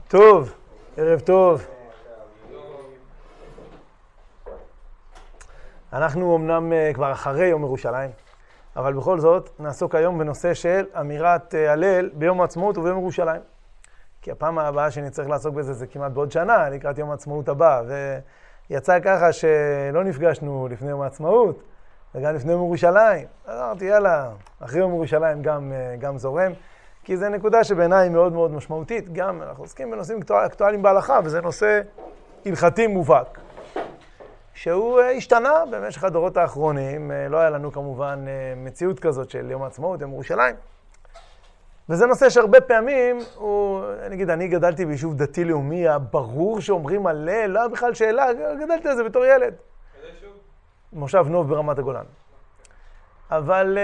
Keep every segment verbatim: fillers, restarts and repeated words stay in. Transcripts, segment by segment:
טוב, ערב טוב. אנחנו אמנם כבר אחרי יום ירושלים, אבל בכל זאת נעסוק היום בנושא של אמירת הלל ביום העצמאות וביום ירושלים. כי הפעם הבאה שאני צריך לעסוק בזה זה כמעט בעוד שנה, לקראת יום העצמאות הבא, ויצא ככה שלא נפגשנו לפני יום העצמאות, וגם לפני יום ירושלים. אז אמרתי, יאללה, אחרי יום ירושלים גם, גם זורם, כי זו נקודה שבעיניי מאוד מאוד משמעותית. גם אנחנו עוסקים בנושאים אקטואליים בהלכה, וזה נושא הלכתי מובהק, שהוא השתנה במשך הדורות האחרונים. לא היה לנו כמובן מציאות כזאת של יום העצמאות, יום ירושלים. וזה נושא שהרבה פעמים, הוא, נגיד, אני גדלתי ביישוב דתי-לאומי, ברור שאומרים הלל, לא היה בכלל שאלה, גדלתי על זה בתור ילד. איזה יישוב? מושב נוב ברמת הגולן. אבל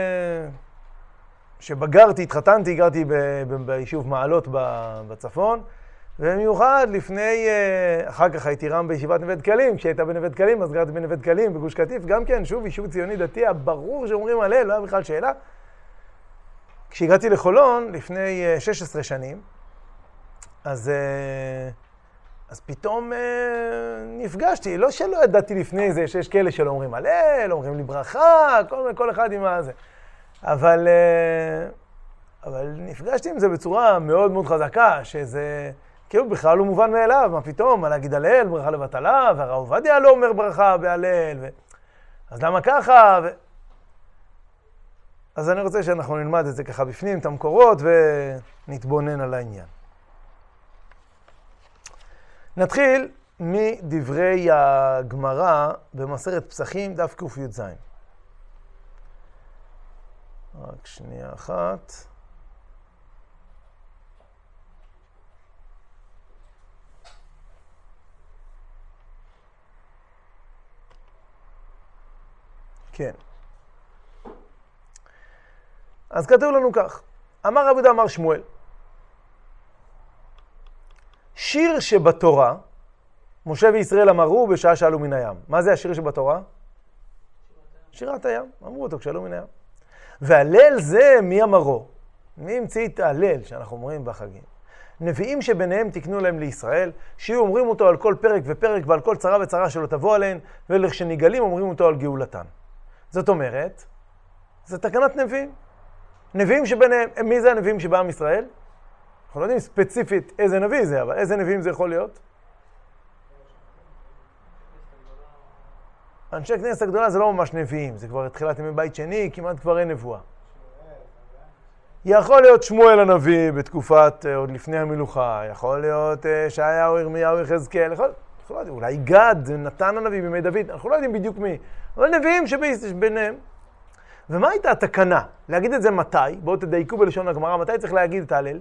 שבגרתי, התחתנתי, גרתי ב- ב- ביישוב מעלות בצפון, ובמיוחד לפני, אחר כך הייתי רם בישיבת נווה דקלים, כשהייתה בנווה דקלים, אז גרתי בנווה דקלים, בגוש קטיף, גם כן, שוב, יישוב ציוני דתי, ברור שאומרים הלל, לא היה בכלל שאלה. כשהגעתי לחולון לפני שש עשרה שנים, אז, אז פתאום נפגשתי, לא שלא ידעתי לפני זה שיש כאלה שלא אומרים הלל, אומרים לי ברכה, כל, כל אחד עם הזה. אבל, אבל נפגשתי עם זה בצורה מאוד מאוד חזקה, שזה כאילו בכלל לא מובן מאליו, מה פתאום, מה להגיד הלל, ברכה לבטלה, והרב עובדיה לא אומר ברכה בהלל, ו... אז למה ככה? ו... אז אני רוצה שאנחנו נלמד את זה ככה בפנים, את המקורות, ונתבונן על העניין. נתחיל מדברי הגמרא במסכת פסחים, דף ק"ז. רק שנייה אחת. כן. אז כתוב לנו כך, אמר רבי יהודה אמר שמואל, שיר שבתורה, משה וישראל אמרו בשעה שעלו מן הים. מה זה השיר שבתורה? שירת הים, אמרו אותו כשעלו מן הים. והלל זה מי אמרו? מי המציא את ההלל שאנחנו אומרים בחגים? נביאים שביניהם תקנו להם לישראל, שיהיו אומרים אותו על כל פרק ופרק ועל כל צרה וצרה שלא תבוא עליהן, ולכשנגלים אומרים אותו על גאולתן. זאת אומרת, זה תקנת נביאים. נביאים שביניהם, מי זה הנביאים שבעם ישראל? אנחנו לא יודעים ספציפית איזה נביא זה, אבל איזה נביאים זה יכול להיות? אנשי כנסת הגדולה זה לא ממש נביאים, זה כבר התחילת ימי בית שני, כמעט כבר אין נבואה. יכול להיות שמואל הנביא בתקופת, עוד לפני המלוכה, יכול להיות ישעיהו, ירמיהו, יחזקאל, יכול, יכול להיות, אולי גד, נתן הנביא בימי דוד, אנחנו לא יודעים בדיוק מי, אבל נביאים שביניהם. ומה הייתה התקנה? להגיד את זה מתי? בואו תדייקו בלשון הגמרא, מתי צריך להגיד את ההלל? יש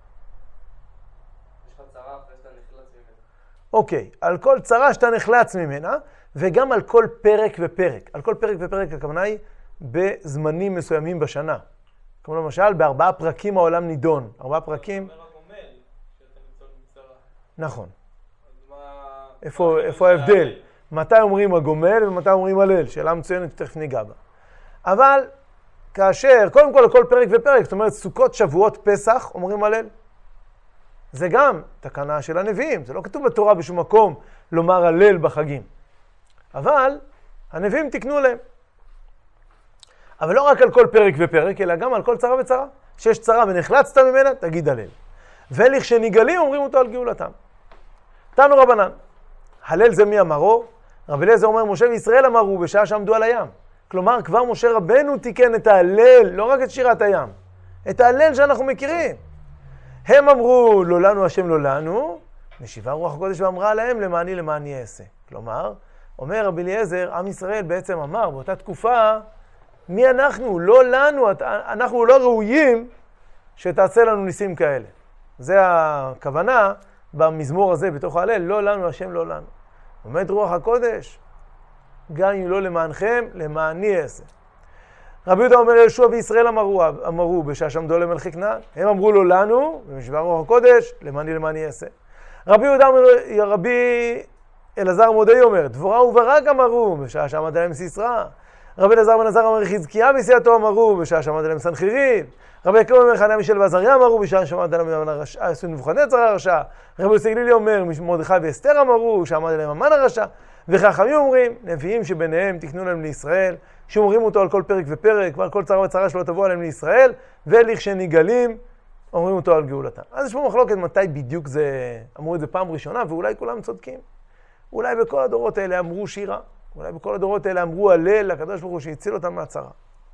לך צרה אחרי שאתה נחלץ ממנה. אוקיי, על כל צרה שאתה נחלץ ממנה, וגם על כל פרק ופרק. על כל פרק ופרק הכוונה היא בזמנים מסוימים בשנה. כמו למשל, בארבעה פרקים העולם נידון. ארבעה פרקים... אתה אומר הגומל, שאתה נמצא בצרה. נכון. אז מה... איפה, איפה ההבדל? מתי אומרים הגומל ומתי אומרים הלל? שאלה מצוינת, תכף ניגע בה. אבל כאשר, קודם כל, לכל פרק ופרק, זאת אומרת, סוכות, שבועות, פסח, אומרים הלל. זה גם תקנה של הנביאים. זה לא כתוב בתורה בשום מקום לומר הלל בחגים. אבל הנביאים תקנו להם. אבל לא רק על כל פרק ופרק, אלא גם על כל צרה וצרה. שיש צרה ונחלצת ממנה, תגיד הלל. ולכשנגלים אומרים אותו על גאולתם. תנו רבנן. הלל זה מי אמרו? רבי אליעזר אומר, משה וישראל אמרו בשעה שעמדו על הים. כלומר, כבר משה רבנו תיקן את ההלל, לא רק את שירת הים, את ההלל שאנחנו מכירים. הם אמרו, לא לנו השם לא לנו, משיבה רוח הקודש ואמרה להם, למעני למעני אעשה. כלומר, אומר רבי אליעזר, עם ישראל בעצם אמר באותה תקופה, מי אנחנו? לא לנו, אנחנו לא ראויים שתעשה לנו ניסים כאלה. זה הכוונה במזמור הזה, בתוך ההלל, לא לנו השם לא לנו. עומד רוח הקודש, גם אם לא למענכם, למעני אעשה. רבי יהודה אומר, יהושע וישראל אמרו, אמרו בשעה שעמדו למלכי כנען. הם אמרו לו לנו, ומשיבה רוח הקודש, למעני למעני אעשה. רבי יהודה אומר, רבי אלעזר מודעי אומר, דבורה וברק אמרו, בשעה שעמד עליהם סיסרא. רבי אלעזר בן עזר אמר, חזקיה וסיעתו אמרו, בשעה שעמד עליהם סנחריב. רבי עקיבא אומר, חנניה מישאל ועזריה אמרו, בשעה שעמד עליהם המן הרשע, עשו נבוכדנצר הרשע. רבי יוסי הגלילי אומר, מרדכי ואסתר אמרו, שעמד עליהם המן הרשע. וחכמים אומרים, נביאים שביניהם תקנו להם לישראל, שאומרים אותו על כל פרק ופרק, ועל כל צרה וצרה שלא תבוא עליהם לישראל, ולכשנגאלים, אומרים אותו על גאולתם. אז יש פה מחלוקת מתי בדיוק זה, אמרו את זה פעם ראשונה, ואולי כולם צודקים. אולי בכל הדורות האלה אמרו שירה, אולי בכל הדורות האלה אמרו הלל, לקדוש ברוך הוא שהציל אותם מהצרה.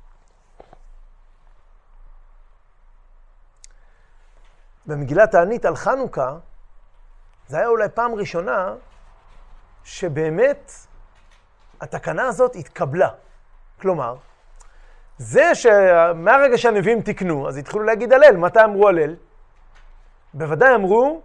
במגילת תענית על חנוכה, זה היה אולי פעם ראשונה שבאמת התקנה הזאת התקבלה. כלומר, זה שמהרגע שהנביאים תקנו, אז התחילו להגיד הלל. מתי אמרו הלל? בוודאי אמרו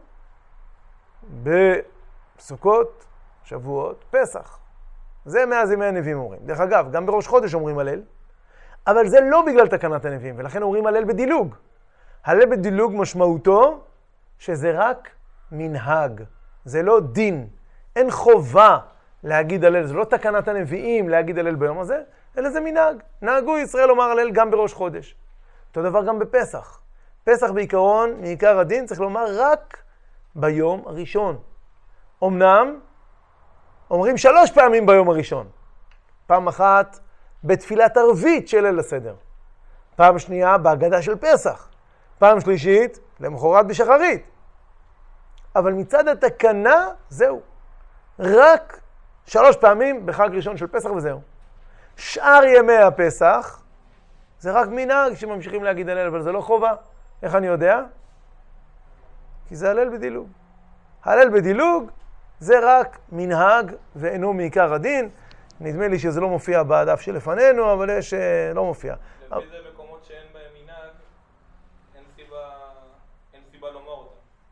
בסוכות, שבועות, פסח. זה מאז ימי הנביאים אומרים. דרך אגב, גם בראש חודש אומרים הלל, אבל זה לא בגלל תקנת הנביאים, ולכן אומרים הלל בדילוג. הלל בדילוג משמעותו שזה רק מנהג, זה לא דין. אין חובה להגיד הלל, זה לא תקנת הנביאים להגיד הלל ביום הזה, אלא זה מנהג. נהגו ישראל לומר הלל גם בראש חודש. אותו דבר גם בפסח. פסח בעיקרון, מעיקר הדין, צריך לומר רק ביום הראשון. אמנם, אומרים שלוש פעמים ביום הראשון. פעם אחת בתפילת ערבית של ליל הסדר. פעם שנייה בהגדה של פסח. פעם שלישית למחרת בשחרית. אבל מצד התקנה, זהו. רק שלוש פעמים בחג ראשון של פסח וזהו. שאר ימי הפסח, זה רק מנהג שממשיכים להגיד הלל, אבל זה לא חובה. איך אני יודע? כי זה הלל בדילוג. הלל בדילוג זה רק מנהג ואינו מעיקר הדין. נדמה לי שזה לא מופיע בדף שלפנינו, אבל יש לא מופיע. לפי זה מקומות שאין בהם מנהג, אין סיבה, אין סיבה לומר אותם.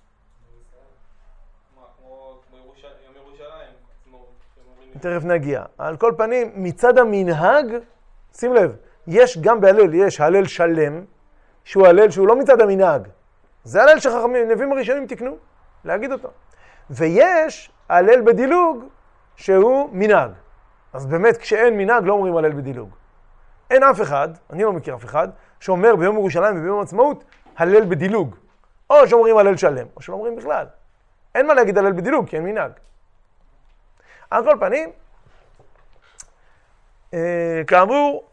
מה, כמו יום ירושלים, תכף נגיע. על כל פנים, מצד המנהג, שים לב, יש גם בהלל, יש הלל שלם, שהוא הלל שהוא לא מצד המנהג. זה הלל שחכמים, נביאים הראשונים תקנו, להגיד אותו. ויש הלל בדילוג שהוא מנהג. אז באמת כשאין מנהג לא אומרים הלל בדילוג. אין אף אחד, אני לא מכיר אף אחד, שאומר ביום ירושלים וביום עצמאות הלל בדילוג. או שאומרים הלל שלם, או שלא אומרים בכלל. אין מה להגיד הלל בדילוג, כי אין מנהג. על כל פנים, אה, כאמור,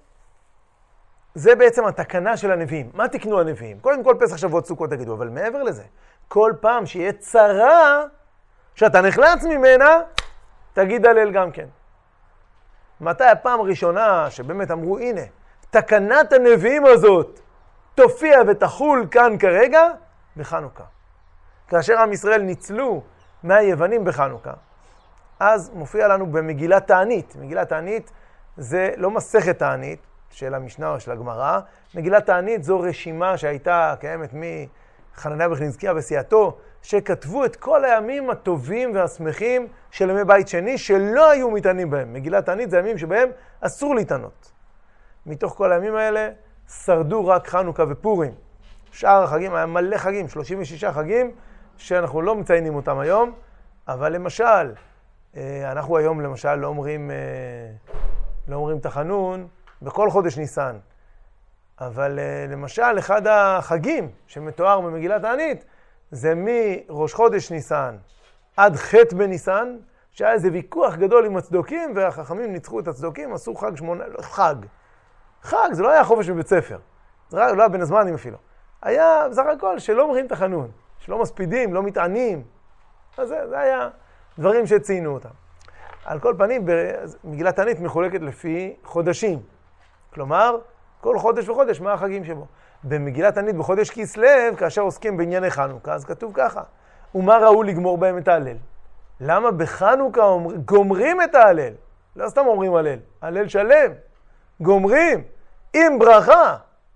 זה בעצם התקנה של הנביאים. מה תקנו הנביאים? קודם כל פסח שבועות סוכות תגידו, אבל מעבר לזה, כל פעם שיהיה צרה, שאתה נחלץ ממנה, תגיד הלל גם כן. מתי הפעם הראשונה שבאמת אמרו, הנה, תקנת הנביאים הזאת תופיע ותחול כאן כרגע? בחנוכה. כאשר עם ישראל ניצלו מהיוונים בחנוכה, אז מופיע לנו במגילת תענית. מגילת תענית זה לא מסכת תענית של המשנה או של הגמרא. מגילת תענית זו רשימה שהייתה קיימת מחנניה בן חזקיה וסיעתו, שכתבו את כל הימים הטובים והשמחים של ימי בית שני שלא היו מתענים בהם. מגילת תענית זה ימים שבהם אסור להתענות. מתוך כל הימים האלה שרדו רק חנוכה ופורים. שאר החגים, היה מלא חגים, שלושים ושישה חגים שאנחנו לא מציינים אותם היום, אבל למשל, אנחנו היום למשל לא אומרים, לא אומרים תחנון בכל חודש ניסן. אבל למשל, אחד החגים שמתואר במגילת תענית, זה מראש חודש ניסן עד ח' בניסן, שהיה איזה ויכוח גדול עם הצדוקים, והחכמים ניצחו את הצדוקים, עשו חג שמונה, לא, חג. חג, זה לא היה חופש מבית ספר. זה לא היה בין הזמנים אפילו. היה בסך הכל שלא אומרים תחנון, שלא מספידים, לא מתענים. אז זה, זה היה דברים שציינו אותם. על כל פנים, מגילת תענית מחולקת לפי חודשים. כלומר, כל חודש וחודש מה החגים שבו. במגילת תענית בחודש כסלו, כאשר עוסקים בענייני חנוכה, אז כתוב ככה, ומה ראו לגמור בהם את ההלל? למה בחנוכה אומר, גומרים את ההלל? לא סתם אומרים הלל, הלל שלם, גומרים, עם ברכה.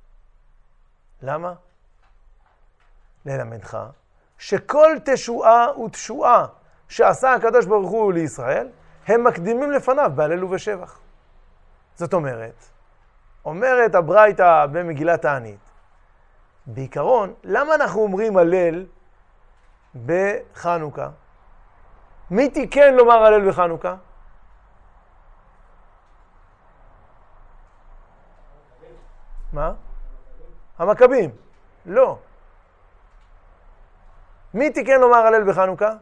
למה? ללמדך שכל תשועה ותשועה שעשה הקדוש ברוך הוא לישראל, הם מקדימים לפניו בהלל ובשבח. זאת אומרת, אומרת הברייתא במגילת תענית, בעיקרון, למה אנחנו אומרים הלל בחנוכה? מי תיקן לומר הלל בחנוכה? מה? המכבים. לא. מי תיקן לומר הלל בחנוכה?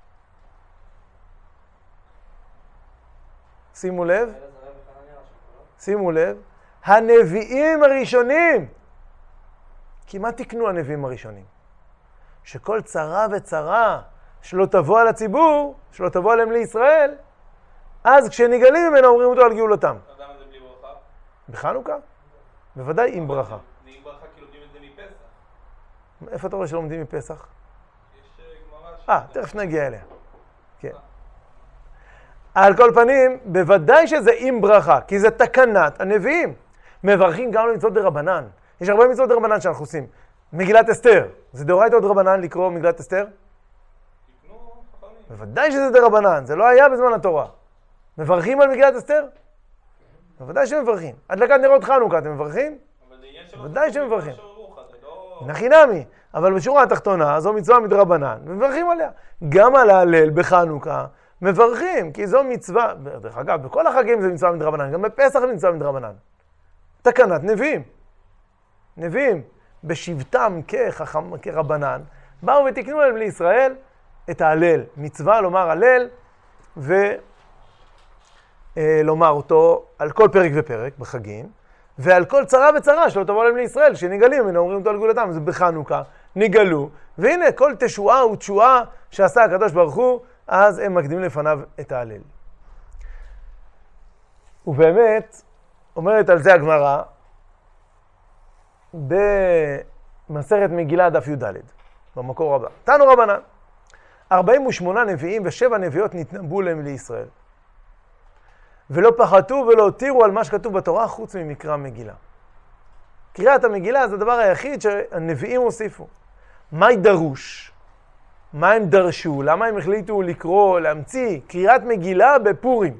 שימו לב. שימו לב. הנביאים הראשונים. כי מה תקנו הנביאים הראשונים? שכל צרה וצרה שלא תבוא על הציבור, שלא תבוא עליהם לישראל, אז כשנגלים ממנו אומרים אותו על גאולתם. אז למה זה בלי ברכה? בחנוכה? בוודאי עם ברכה. זה עם ברכה כי לומדים את זה מפסח. איפה אתה רואה שלומדים מפסח? יש גמרא ש... אה, תכף נגיע אליה. כן. על כל פנים, בוודאי שזה עם ברכה, כי זה תקנת הנביאים. מברכים גם למצוות דרבנן. יש הרבה מצוות דרבנן שאנחנו עושים. מגילת אסתר. זה דאורייתא או דרבנן לקרוא מגילת אסתר? תקנו חכמים. בוודאי שזה דרבנן, זה לא היה בזמן התורה. מברכים על מגילת אסתר? בוודאי שמברכים. הדלקת נרות חנוכה, אתם מברכים? אבל זה עניין שלא... בוודאי שמברכים. זה לא... נכי נמי, אבל בשורה התחתונה זו מצווה מדרבנן, מברכים עליה. גם על ההלל בחנוכה מברכים, כי זו מצווה, דרך אגב, בכל החגים זה מצווה מדרבנן, גם בפסח זה מצווה מדרבנן. תקנת נביאים. נביאים, בשבטם כחכם, כרבנן, באו ותקנו להם לישראל את ההלל. מצווה לומר הלל ולומר אותו על כל פרק ופרק בחגים, ועל כל צרה וצרה שלא תבוא להם לישראל, שנגלים, הנה אומרים אותו על גאולתם, זה בחנוכה, נגלו, והנה כל תשועה ותשועה שעשה הקדוש ברוך הוא, אז הם מקדימים לפניו את ההלל. ובאמת, אומרת על זה הגמרא, במסכת מגילה דף י"ד, במקור הבא. תנו רבנן, ארבעים ושמונה נביאים ושבע נביאות נתנבאו להם לישראל. ולא פחתו ולא הותירו על מה שכתוב בתורה חוץ ממקרא מגילה. קריאת המגילה זה הדבר היחיד שהנביאים הוסיפו. מה דרוש? מה הם דרשו? למה הם החליטו לקרוא, להמציא קריאת מגילה בפורים?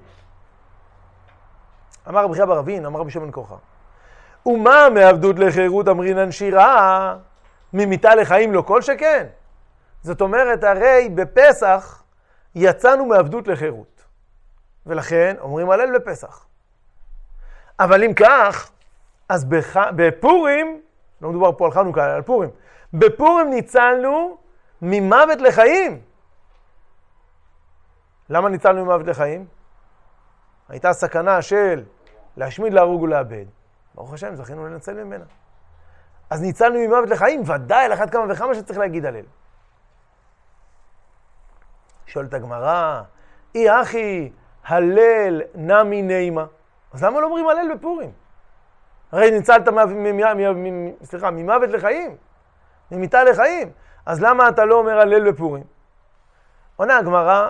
אמר רבי חייא בר אבין, אמר רבי שמעון בן כוכא. ומה מעבדות לחירות אמרינן שירה, ממיתה לחיים לא כל שכן? זאת אומרת, הרי בפסח יצאנו מעבדות לחירות. ולכן אומרים הלל בפסח. אבל אם כך, אז בח... בפורים, לא מדובר פה על חנוכה, אלא על פורים, בפורים ניצלנו ממוות לחיים. למה ניצלנו ממוות לחיים? הייתה סכנה של להשמיד, להרוג ולאבד. ברוך השם, זכינו לנצל ממנה. אז ניצלנו ממוות לחיים, ודאי על אחת כמה וכמה שצריך להגיד הלל. שואלת הגמרא, אי אחי, הלל נמי נימה. אז למה לא אומרים הלל בפורים? הרי ניצלת סליחה, ממוות לחיים, ממיתה לחיים. אז למה אתה לא אומר הלל בפורים? עונה הגמרא,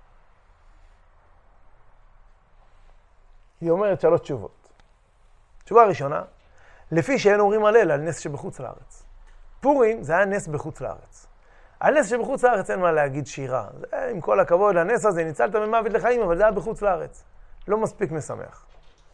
היא אומרת שלוש תשובות. תשובה ראשונה, לפי שאין אומרים הלל על נס שבחוץ לארץ. פורים זה היה נס בחוץ לארץ. על נס שבחוץ לארץ אין מה להגיד שירה. זה, עם כל הכבוד, הנס הזה ניצלת ממוות לחיים, אבל זה היה בחוץ לארץ. לא מספיק משמח.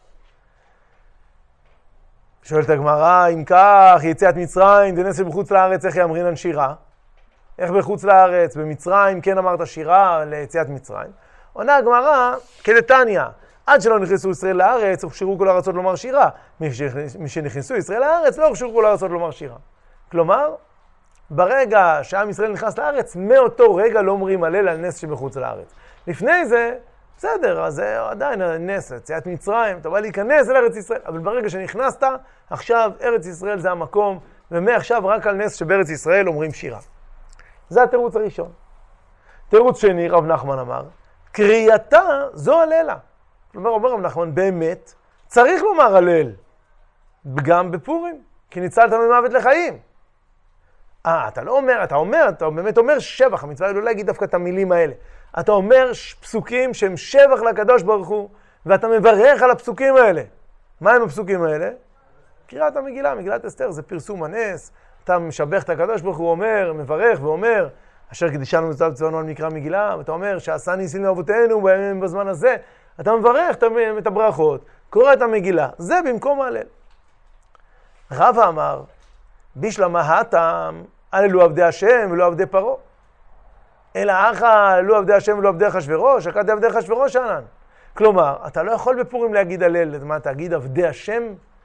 שואלת הגמרא, אם כך, יציאת מצרים, זה נס שבחוץ לארץ, איך יאמרינן שירה? איך בחוץ לארץ, במצרים, כן אמרת שירה ליציאת מצרים? עונה הגמרא, כדתניא, עד שלא נכנסו ישראל לארץ, הוכשרו כל הארצות לומר שירה. משנכנסו ישראל לארץ, לא הוכשרו כל הארצות לומר שירה. כלומר, ברגע שעם ישראל נכנס לארץ, מאותו רגע לא אומרים הלל על נס שבחוץ לארץ. לפני זה, בסדר, אז זה עדיין נס, יציאת מצרים, אתה בא להיכנס אל ארץ ישראל, אבל ברגע שנכנסת, עכשיו ארץ ישראל זה המקום, ומעכשיו רק על נס שבארץ ישראל אומרים שירה. זה התירוץ הראשון. תירוץ שני, רב נחמן אמר, קריאתה זו הללה. כלומר, אומר רב נחמן, באמת, צריך לומר הלל, גם בפורים, כי ניצלת ממוות לחיים. אה, אתה לא אומר, אתה אומר, אתה באמת אומר שבח, המצווה היא לא להגיד דווקא את המילים האלה. אתה אומר פסוקים שהם שבח לקדוש ברוך הוא, ואתה מברך על הפסוקים האלה. מה הם הפסוקים האלה? קריאת המגילה, מגילת אסתר, זה פרסום הנס, אתה משבח את הקדוש ברוך הוא, אומר, מברך ואומר, אשר קדישנו מצוות צבאנו על מקרא מגילה, ואתה אומר שעשה ניסים לאבותינו בזמן הזה, אתה מברך את הברכות, קורא את המגילה, זה במקום ההלל. רבא אמר, בישלמה הטעם, הללו עבדי השם ולא עבדי פרעה. אלא אחא, הללו עבדי השם ולא עבדי אחשוורוש, הכת עבדי אחשוורוש ענן. כלומר, אתה לא יכול בפורים להגיד הלל, מה, תגיד עבדי השם?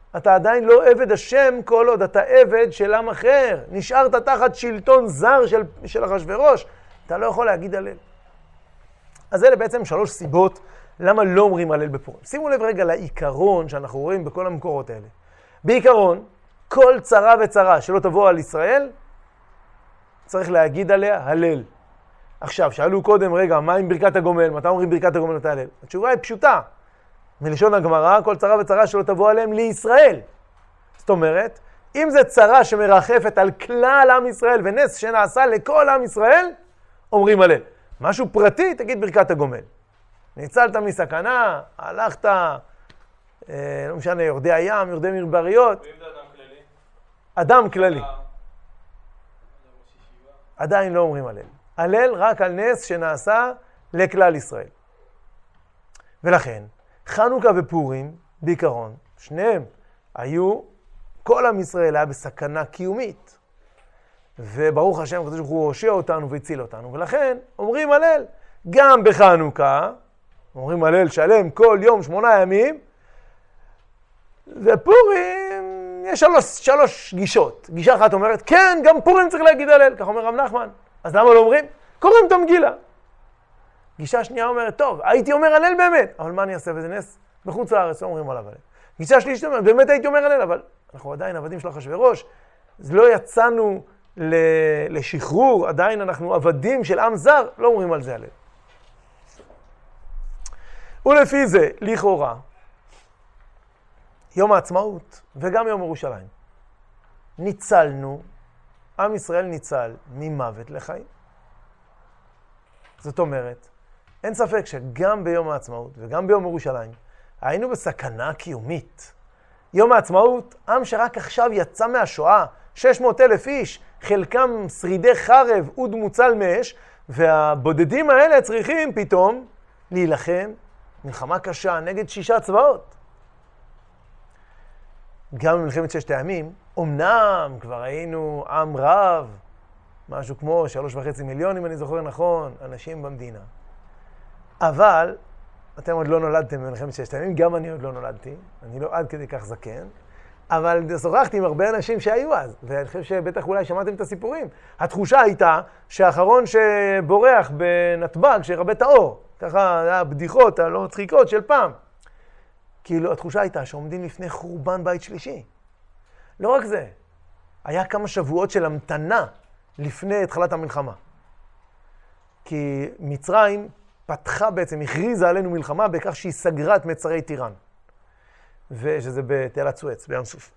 אתה עדיין לא עבד השם כל עוד אתה עבד של עם אחר. נשארת תחת שלטון זר של, של אחשוורוש. אתה לא יכול להגיד הלל. אז אלה בעצם שלוש סיבות למה לא אומרים הלל בפורים. שימו לב רגע לעיקרון שאנחנו רואים בכל המקורות האלה. בעיקרון, כל צרה וצרה שלא תבוא על ישראל, צריך להגיד עליה הלל. עכשיו, שאלו קודם, רגע, מה עם ברכת הגומל? מתי אומרים ברכת הגומל מתי הלל? התשובה היא פשוטה. מלשון הגמרא, כל צרה וצרה שלא תבוא עליהם לישראל. זאת אומרת, אם זה צרה שמרחפת על כלל עם ישראל ונס שנעשה לכל עם ישראל, אומרים הלל. משהו פרטי, תגיד ברכת הגומל. ניצלת מסכנה, הלכת, אה, לא משנה, יורדי הים, יורדי מרבריות. ואם זה אדם כללי? אדם כללי. עדיין לא אומרים הלל. הלל רק על נס שנעשה לכלל ישראל. ולכן, חנוכה ופורים, בעיקרון, שניהם היו, כל עם ישראל היה בסכנה קיומית. וברוך השם, הקדוש ברוך הוא הושיע אותנו והציל אותנו. ולכן, אומרים הלל, גם בחנוכה, אומרים הלל שלם כל יום שמונה ימים, ופורים, יש שלוש, שלוש גישות. גישה אחת אומרת, כן, גם פורים צריך להגיד הלל, כך אומר רב נחמן. אז למה לא אומרים? קוראים את המגילה. גישה שנייה אומרת, טוב, הייתי אומר הלל באמת, אבל מה אני אעשה בזה נס? בחוץ לארץ לא אומרים עליו הלל. גישה שלישית אומרת, באמת הייתי אומר הלל, אבל אנחנו עדיין עבדים של אחשוורוש, אז לא יצאנו לשחרור, עדיין אנחנו עבדים של עם זר, לא אומרים על זה הלל. ולפי זה, לכאורה, יום העצמאות וגם יום ירושלים, ניצלנו, עם ישראל ניצל ממוות לחיים. זאת אומרת, אין ספק שגם ביום העצמאות וגם ביום ירושלים היינו בסכנה קיומית. יום העצמאות, עם שרק עכשיו יצא מהשואה, שש מאות אלף איש, חלקם שרידי חרב, אוד מוצל מאש, והבודדים האלה צריכים פתאום להילחם מלחמה קשה נגד שישה צבאות. גם במלחמת ששת הימים, אמנם כבר היינו עם רב, משהו כמו שלוש וחצי מיליון, אם אני זוכר נכון, אנשים במדינה. אבל, אתם עוד לא נולדתם במלחמת ששת הימים, גם אני עוד לא נולדתי, אני לא עד כדי כך זקן, אבל שוחחתי עם הרבה אנשים שהיו אז, ואני חושב שבטח אולי שמעתם את הסיפורים. התחושה הייתה שהאחרון שבורח בנתב"ג, שרבה את האור, ככה היה בדיחות הלא מצחיקות של פעם. כאילו התחושה הייתה שעומדים לפני חורבן בית שלישי. לא רק זה, היה כמה שבועות של המתנה לפני התחלת המלחמה. כי מצרים פתחה בעצם, הכריזה עלינו מלחמה בכך שהיא סגרה את מצרי טיראן. ושזה בתעלת סואץ, בים סוף.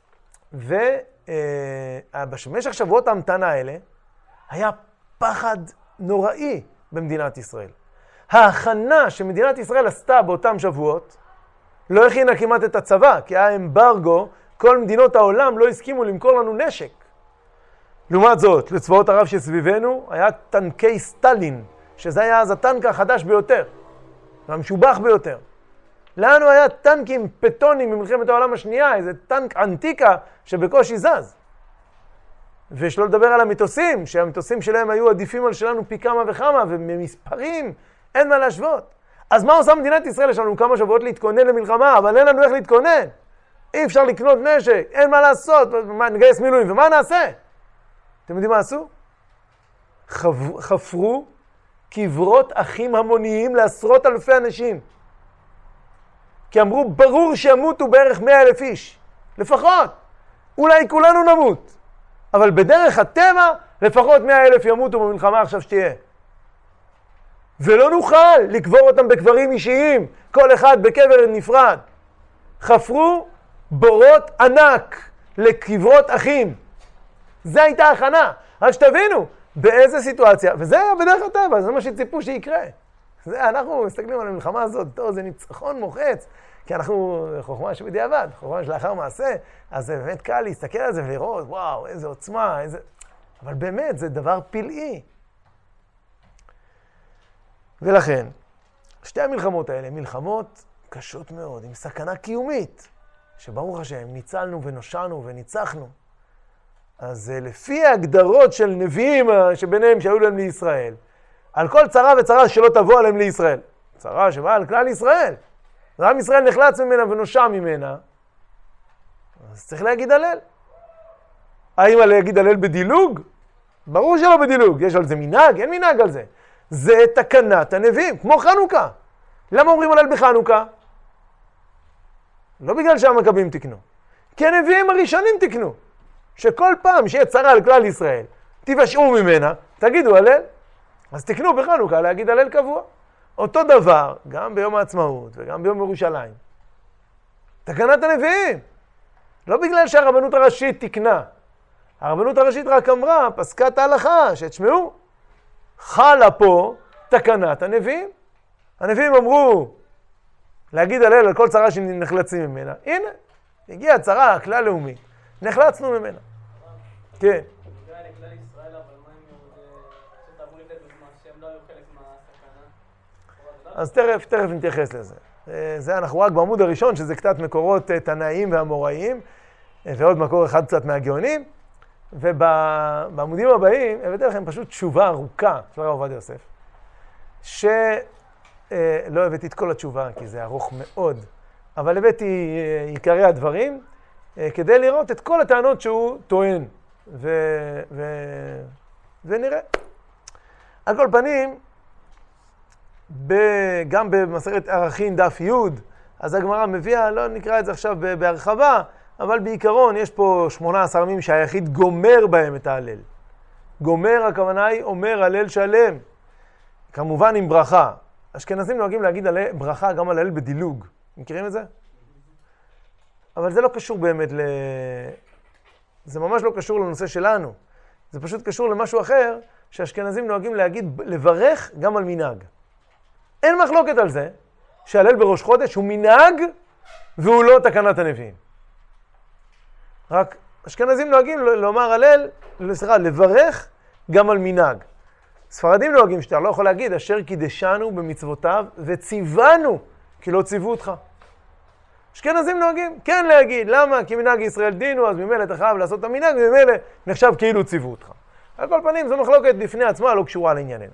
ובמשך שבועות ההמתנה האלה, היה פחד נוראי במדינת ישראל. ההכנה שמדינת ישראל עשתה באותם שבועות, לא הכינה כמעט את הצבא, כי היה אמברגו, כל מדינות העולם לא הסכימו למכור לנו נשק. לעומת זאת, לצבאות ערב שסביבנו, היה טנקי סטלין, שזה היה אז הטנק החדש ביותר, והמשובח ביותר. לנו היה טנקים פטונים ממלחמת העולם השנייה, איזה טנק אנטיקה שבקושי זז. ושלא לדבר על המטוסים, שהמטוסים שלהם היו עדיפים על שלנו פי כמה וכמה, וממספרים אין מה להשוות. אז מה עושה מדינת ישראל? יש לנו כמה שבועות להתכונן למלחמה, אבל אין לנו איך להתכונן. אי אפשר לקנות נשק, אין מה לעשות, מה, נגייס מילואים, ומה נעשה? אתם יודעים מה עשו? חפ... חפרו קברות אחים המוניים לעשרות אלפי אנשים. כי אמרו, ברור שימותו בערך מאה אלף איש. לפחות. אולי כולנו נמות. אבל בדרך הטבע, לפחות מאה אלף ימותו במלחמה עכשיו שתהיה. ולא נוכל לקבור אותם בקברים אישיים, כל אחד בקבר נפרד. חפרו בורות ענק לקברות אחים. זה הייתה הכנה. רק שתבינו, באיזה סיטואציה, וזה היה בדרך הטבע, זה מה שציפו שיקרה. זה, אנחנו מסתכלים על המלחמה הזאת, טוב, זה ניצחון מוחץ, כי אנחנו חוכמה שבדיעבד, חוכמה שלאחר מעשה, אז זה באמת קל להסתכל על זה ולראות, וואו, איזה עוצמה, איזה... אבל באמת, זה דבר פלאי. ולכן, שתי המלחמות האלה, מלחמות קשות מאוד, עם סכנה קיומית, שברוך השם, ניצלנו ונושענו וניצחנו. אז לפי ההגדרות של נביאים שביניהם שהיו להם לישראל, על כל צרה וצרה שלא תבוא עליהם לישראל, צרה שבאה על כלל ישראל, ועם ישראל נחלץ ממנה ונושע ממנה, אז צריך להגיד הלל. האם להגיד הלל בדילוג? ברור שלא בדילוג. יש על זה מנהג? אין מנהג על זה. זה תקנת הנביאים, כמו חנוכה. למה אומרים הלל בחנוכה? לא בגלל שהמכבים תקנו. כי הנביאים הראשונים תקנו. שכל פעם שיהיה צרה על כלל ישראל, תיוושעו ממנה, תגידו הלל. אז תקנו בחנוכה להגיד הלל קבוע. אותו דבר, גם ביום העצמאות וגם ביום ירושלים. תקנת הנביאים. לא בגלל שהרבנות הראשית תקנה. הרבנות הראשית רק אמרה, פסקת ההלכה, שתשמעו, חלה פה תקנת הנביאים. הנביאים אמרו, להגיד הלל על כל צרה שנחלצים ממנה. הנה, הגיעה צרה הכלל לאומית. נחלצנו ממנה. כן. נראה לי כלל ישראל, אבל מה אם שתעברו לתת בזמן שהם לא היו חלק מהסכנה? אז תכף, תכף נתייחס לזה. זה אנחנו רק בעמוד הראשון, שזה קצת מקורות תנאים והמוראים, ועוד מקור אחד קצת מהגאונים. ובעמודים הבאים הבאתי לכם פשוט תשובה ארוכה של הרב עובדיה יוסף, שלא הבאתי את כל התשובה כי זה ארוך מאוד, אבל הבאתי עיקרי הדברים כדי לראות את כל הטענות שהוא טוען, ו... ו... ונראה. על כל פנים, ב... גם במסכת ערכין דף י', אז הגמרא מביאה, לא נקרא את זה עכשיו בהרחבה, אבל בעיקרון יש פה שמונה עשר ימים שהיחיד גומר בהם את ההלל. גומר, הכוונה היא אומר הלל שלם. כמובן עם ברכה. אשכנזים נוהגים להגיד הלל, ברכה גם על הלל בדילוג. מכירים את זה? אבל זה לא קשור באמת ל... זה ממש לא קשור לנושא שלנו. זה פשוט קשור למשהו אחר, שאשכנזים נוהגים להגיד, לברך גם על מנהג. אין מחלוקת על זה, שההלל בראש חודש הוא מנהג, והוא לא תקנת הנביאים. רק אשכנזים נוהגים לומר הלל, סליחה, לברך גם על מנהג. ספרדים נוהגים שאתה לא יכול להגיד, אשר קידשנו במצוותיו וציוונו, כי לא ציוו אותך. אשכנזים נוהגים כן להגיד, למה? כי מנהג ישראל דינו, אז ממילא אתה חייב לעשות את המנהג, וממילא נחשב כאילו ציוו אותך. על כל פנים, זו מחלוקת בפני עצמה, לא קשורה לענייננו.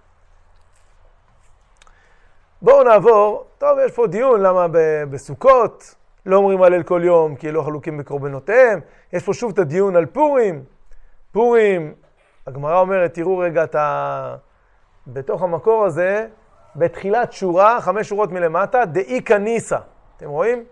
בואו נעבור, טוב, יש פה דיון, למה בסוכות לא אומרים הלל כל יום, כי לא חלוקים בקורבנותיהם. יש פה שוב את הדיון על פורים. פורים, הגמרא אומרת, תראו רגע את ה... בתוך המקור הזה, בתחילת שורה, חמש שורות מלמטה, דאיקה ניסה. אתם רואים?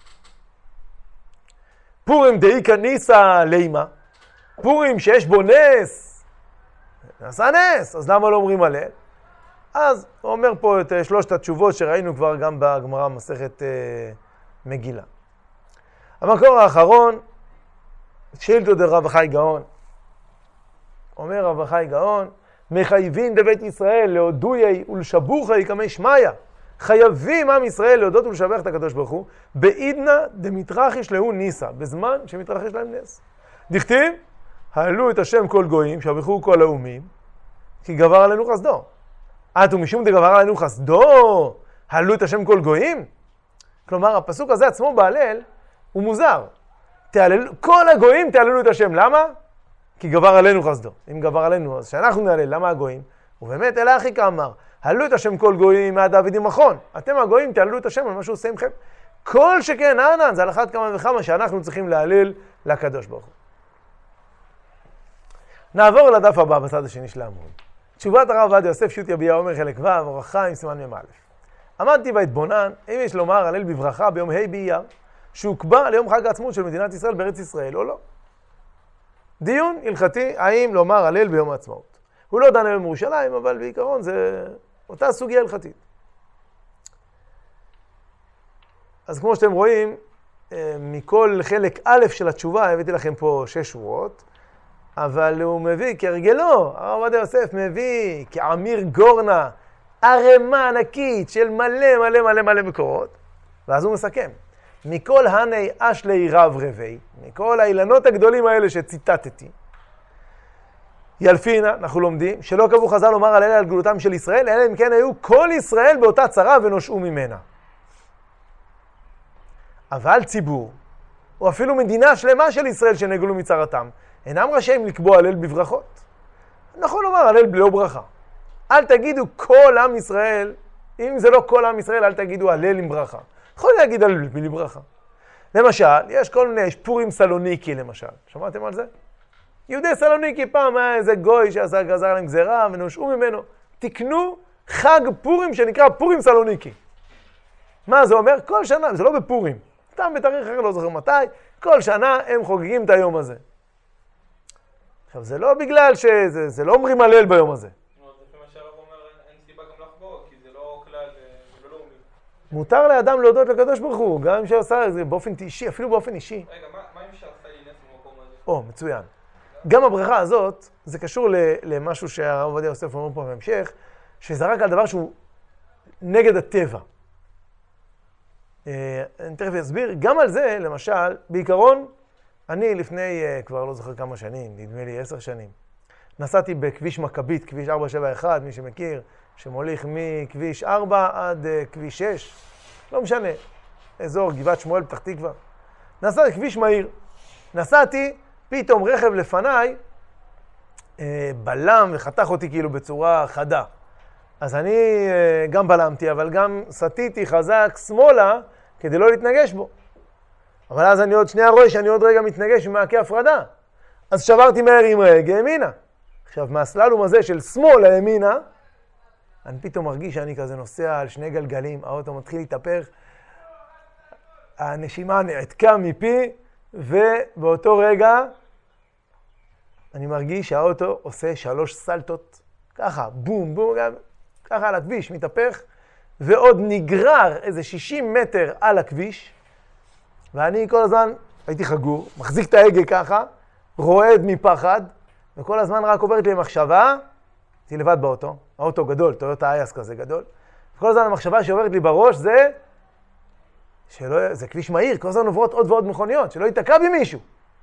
פורים דאיקה ניסה לימה. פורים שיש בו נס. נעשה נס, אז למה לא אומרים הלל? אז הוא אומר פה את שלושת התשובות שראינו כבר גם בגמרא מסכת אה, מגילה. המקור האחרון, שאילתו דרב חי גאון. אומר רב חי גאון, מחייבים בבית ישראל להודויי ולשבוחי כמי שמיה. חייבים עם ישראל להודות ולשבח את הקדוש ברוך הוא, בעידנא דמתרחיש להו ניסה, בזמן שמתרחש להם נס. דכתיב, העלו את השם כל גויים, שבחו כל האומים, כי גבר עלינו חסדו. עד ומשום דגבר עלינו חסדו, העלו את השם כל גויים? כלומר, הפסוק הזה עצמו בהלל הוא מוזר. תעלל, כל הגויים תעללו את השם. למה? כי גבר עלינו חסדו. אם גבר עלינו, אז שאנחנו נעלל, למה הגויים? ובאמת, אלה הכי כאמר, העלו את השם כל גויים מעד דוד ימחון. אתם הגויים תעללו את השם על מה שהוא עושה עמכם. כל שכן ענן, זה על אחת כמה וכמה שאנחנו צריכים להעלל לקדוש ברוך הוא. נעבור לדף הבא בצד השני של העמוד. תשובת הרב עובדיה יוסף שו"ת יביע אומר חלק ו' אורח חיים סימן מ"א. עמדתי והתבונן, אם יש לומר הלל בברכה ביום ה' באייר, שהוקבע ליום חג העצמאות של מדינת ישראל בארץ ישראל או לא. דיון הלכתי, האם לומר הלל ביום העצמאות. הוא לא דן היום בירושלים, אבל בעיקרון זה אותה סוגיה הלכתית. אז כמו שאתם רואים, מכל חלק א' של התשובה, הבאתי לכם פה שש שורות, אבל הוא מביא כהרגלו, הרב עובדיה יוסף מביא כעמיר גורנה, ערימה ענקית של מלא מלא מלא מלא מקורות, ואז הוא מסכם. מכל הני אשלי רב רבי, מכל האילנות הגדולים האלה שציטטתי, ילפינה, אנחנו לומדים, שלא קבעו חז"ל לומר על אלה על גדולתם של ישראל, אלא אם כן היו כל ישראל באותה צרה ונושעו ממנה. אבל ציבור, או אפילו מדינה שלמה של ישראל שנגלו מצרתם, אינם רשאים לקבוע הלל בברכות. נכון לומר הלל בלא ברכה. אל תגידו כל עם ישראל, אם זה לא כל עם ישראל, אל תגידו הלל עם ברכה. יכול להגיד הלל בלי ברכה. למשל, יש כל מיני, יש פורים סלוניקי למשל. שמעתם על זה? יהודי סלוניקי פעם היה איזה גוי שעשה גזר להם גזירה ונושעו ממנו. תקנו חג פורים שנקרא פורים סלוניקי. מה זה אומר? כל שנה, זה לא בפורים. סתם בתאריך אחר, לא זוכר מתי, כל שנה הם חוגגים את היום הזה. עכשיו, זה לא בגלל שזה, זה לא אומרים הלל ביום הזה. לפי מה שהרב אומר, אין סיבה גם לחגוג, כי זה לא כלל, זה לא לאומי. מותר לאדם להודות לקדוש ברוך הוא, גם אם שעשה את זה באופן אישי, אפילו באופן אישי. רגע, מה מה אם שעשה לי נס במקום הזה? או, מצוין. גם הברכה הזאת, זה קשור ל- למשהו שהרב עובדיה יוסף אומר פה בהמשך, שזה רק על דבר שהוא נגד הטבע. אה, אני תכף אסביר. גם על זה, למשל, בעיקרון, אני לפני, אה, כבר לא זוכר כמה שנים, נדמה לי עשר שנים, נסעתי בכביש מכבית, כביש ארבע שבע אחת, מי שמכיר, שמוליך מכביש ארבע עד אה, כביש שש, לא משנה, אזור גבעת שמואל, פתח תקווה. נסעתי כביש מהיר. נסעתי, פתאום רכב לפניי אה, בלם וחתך אותי כאילו בצורה חדה. אז אני אה, גם בלמתי, אבל גם סטיתי חזק שמאלה כדי לא להתנגש בו. אבל אז אני עוד שנייה רואה שאני עוד רגע מתנגש ממעקה הפרדה. אז שברתי מהר עם רגע ימינה. עכשיו, מהסללום הזה של שמאל לימינה, אני פתאום מרגיש שאני כזה נוסע על שני גלגלים, האוטו מתחיל להתהפך, הנשימה נעתקה מפי, ובאותו רגע אני מרגיש שהאוטו עושה שלוש סלטות, ככה, בום, בום, ככה על הכביש, מתהפך, ועוד נגרר איזה שישים מטר על הכביש, ואני כל הזמן הייתי חגור, מחזיק את ההגה ככה, רועד מפחד, וכל הזמן רק עוברת לי מחשבה, הייתי לבד באוטו, האוטו גדול, טויוטה אייס כזה גדול, וכל הזמן המחשבה שעוברת לי בראש זה, שלא, זה כביש מהיר, כל הזמן עוברות עוד ועוד מכוניות, שלא ייתקע בי מישהו.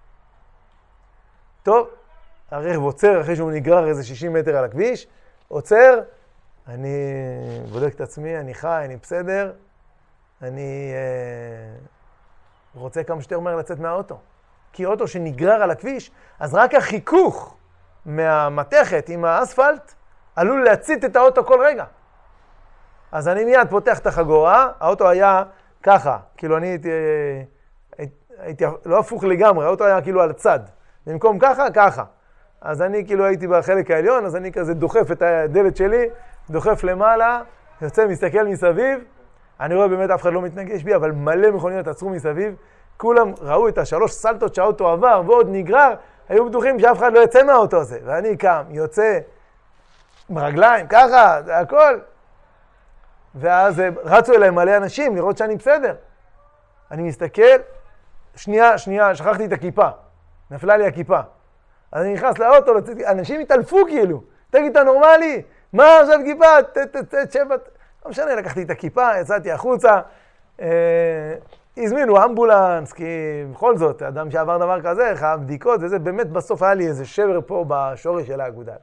טוב, הרכב עוצר אחרי שהוא נגרר איזה שישים מטר על הכביש, עוצר, אני בודק את עצמי, אני חי, אני בסדר, אני אה, רוצה כמה שיותר מהר לצאת מהאוטו. כי אוטו שנגרר על הכביש, אז רק החיכוך מהמתכת עם האספלט עלול להצית את האוטו כל רגע. אז אני מיד פותח את החגורה, האוטו היה ככה, כאילו אני הייתי, הייתי, הייתי לא הפוך לגמרי, האוטו היה כאילו על הצד. במקום ככה, ככה. אז אני כאילו הייתי בחלק העליון, אז אני כזה דוחף את הדלת שלי, דוחף למעלה, יוצא, מסתכל מסביב, אני רואה באמת אף אחד לא מתנגש בי, אבל מלא מכוניות עצרו מסביב, כולם ראו את השלוש סלטות שהאוטו עבר ועוד נגרר, היו בטוחים שאף אחד לא יצא מהאוטו הזה. ואני קם, יוצא ברגליים, ככה, זה הכל. ואז רצו אליי מלא אנשים לראות שאני בסדר. אני מסתכל, שנייה, שנייה, שכחתי את הכיפה. נפלה לי הכיפה. אז אני נכנס לאוטו, אנשים התעלפו כאילו. תגיד, אתה נורמלי? מה עכשיו כיפה? ת, ת, ת, שבת. לא משנה, לקחתי את הכיפה, יצאתי החוצה. אה, הזמינו אמבולנס, כי בכל זאת, אדם שעבר דבר כזה, חייב בדיקות, וזה באמת בסוף היה לי איזה שבר פה בשורש של האגודל.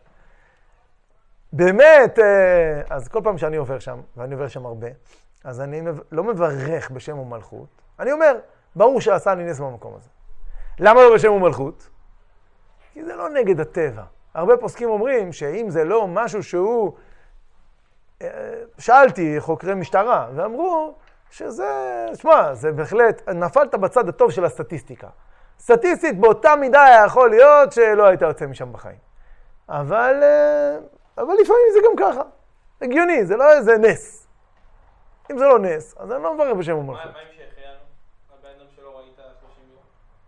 באמת, אז כל פעם שאני עובר שם, ואני עובר שם הרבה, אז אני לא מברך בשם ומלכות. אני אומר, ברור שעשה לי נס במקום הזה. למה לא בשם ומלכות? כי זה לא נגד הטבע. הרבה פוסקים אומרים שאם זה לא משהו שהוא... שאלתי חוקרי משטרה, ואמרו שזה... תשמע, זה בהחלט... נפלת בצד הטוב של הסטטיסטיקה. סטטיסטית באותה מידה היה יכול להיות שלא היית יוצא משם בחיים. אבל... אבל לפעמים זה גם ככה. הגיוני, זה לא איזה נס. אם זה לא נס, אז אני לא מברך בשם ומלכות. מה עם שהחיינו? הבן אדם שלא ראית שלושים יום?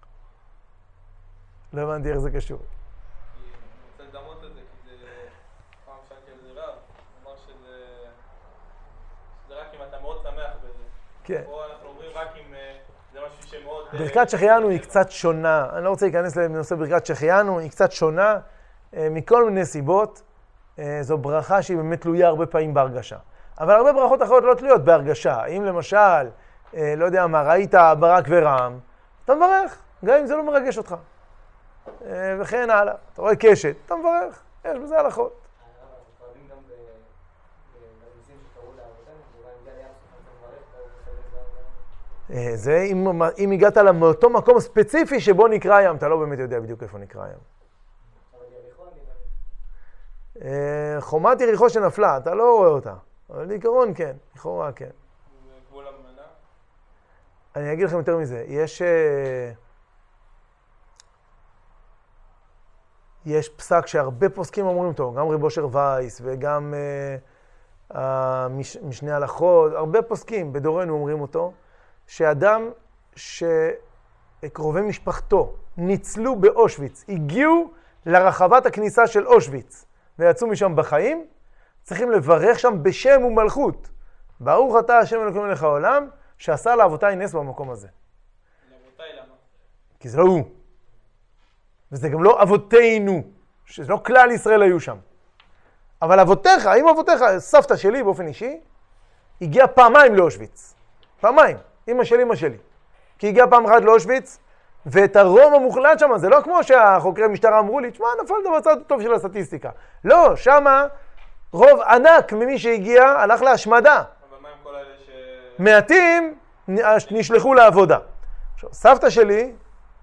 לא הבנתי איך זה קשור. אני רוצה לדמות את זה, כי זה... פעם שאלתי על זה רב, הוא אמר שזה... שזה רק אם אתה מאוד שמח בזה. כן. פה אנחנו אומרים רק אם זה משהו שמאוד... ברכת שהחיינו היא קצת שונה. אני לא רוצה להיכנס לנושא ברכת שהחיינו, היא קצת שונה מכל מיני סיבות. זו ברכה שהיא באמת תלויה הרבה פעמים בהרגשה. אבל הרבה ברכות אחרות לא תלויות בהרגשה. אם למשל, לא יודע מה, ראית ברק ורעם, אתה מברך, גם אם זה לא מרגש אותך. וכן הלאה. אתה רואה קשת, אתה מברך, יש בזה הלכות. זה אם, אם הגעת לאותו מקום ספציפי שבו נקרא ים, אתה לא באמת יודע בדיוק איפה נקרא ים. חומת יריחו שנפלה, אתה לא רואה אותה, אבל בעיקרון כן, לכאורה כן. גבול המנה? אני אגיד לכם יותר מזה. יש, יש פסק שהרבה פוסקים אומרים אותו, גם רב אושר וייס וגם uh, המשנה הלכות, הרבה פוסקים בדורנו אומרים אותו, שאדם שקרובי משפחתו ניצלו באושוויץ, הגיעו לרחבת הכניסה של אושוויץ ויצאו משם בחיים, צריכים לברך שם בשם ומלכות. ברוך אתה השם אלוקים מלך העולם, שעשה לאבותיי נס במקום הזה. לאבותיי למה? כי זה לא הוא. וזה גם לא אבותינו, שזה לא כלל ישראל היו שם. אבל אבותיך, אם אבותיך, סבתא שלי באופן אישי, הגיעה פעמיים לאושוויץ. פעמיים. אמא שלי, אמא שלי. כי הגיעה פעם אחת לאושוויץ, ואת הרוב המוחלט שם, זה לא כמו שהחוקרי משטרה אמרו לי, תשמע, נפלת בצד טוב של הסטטיסטיקה. לא, שמה רוב ענק ממי שהגיע הלך להשמדה. אבל מה עם כל אלה ש... מעטים נשלחו לעבודה. עכשיו, סבתא שלי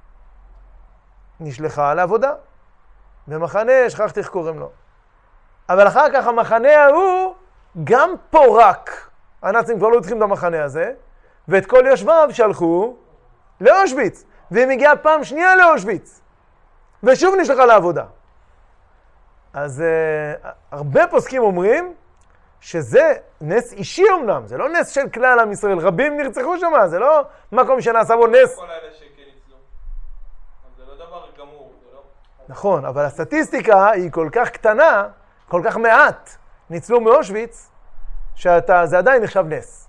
נשלחה לעבודה במחנה, שכחתי איך קוראים לו. אבל אחר כך המחנה ההוא גם פורק. הנאצים כבר לא צריכים את המחנה הזה, ואת כל יושביו שלחו לאושוויץ. והיא מגיעה פעם שנייה לאושוויץ, ושוב נשלחה לעבודה. אז uh, הרבה פוסקים אומרים שזה נס אישי אומנם, זה לא נס של כלל עם ישראל, רבים נרצחו שם, זה לא מקום שנעשה בו נס. כל האלה שכן ניצלו. זה לא דבר גמור, זה לא... נכון, אבל הסטטיסטיקה היא כל כך קטנה, כל כך מעט, ניצלו מאושוויץ, שזה עדיין נחשב נס.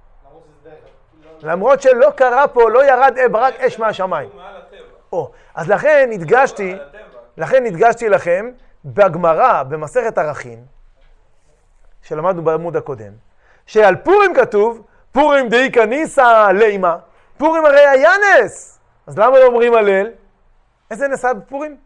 למרות שלא קרה פה, לא ירד ברק אש מהשמיים. או, אז לכן הדגשתי, לכן הדגשתי לכם בגמרא, במסכת ערכין, שלמדנו בעמוד הקודם, שעל פורים כתוב, פורים דאיקא ניסא לימה, פורים הרי היה נס. אז למה לא אומרים הלל? איזה נס היה בפורים?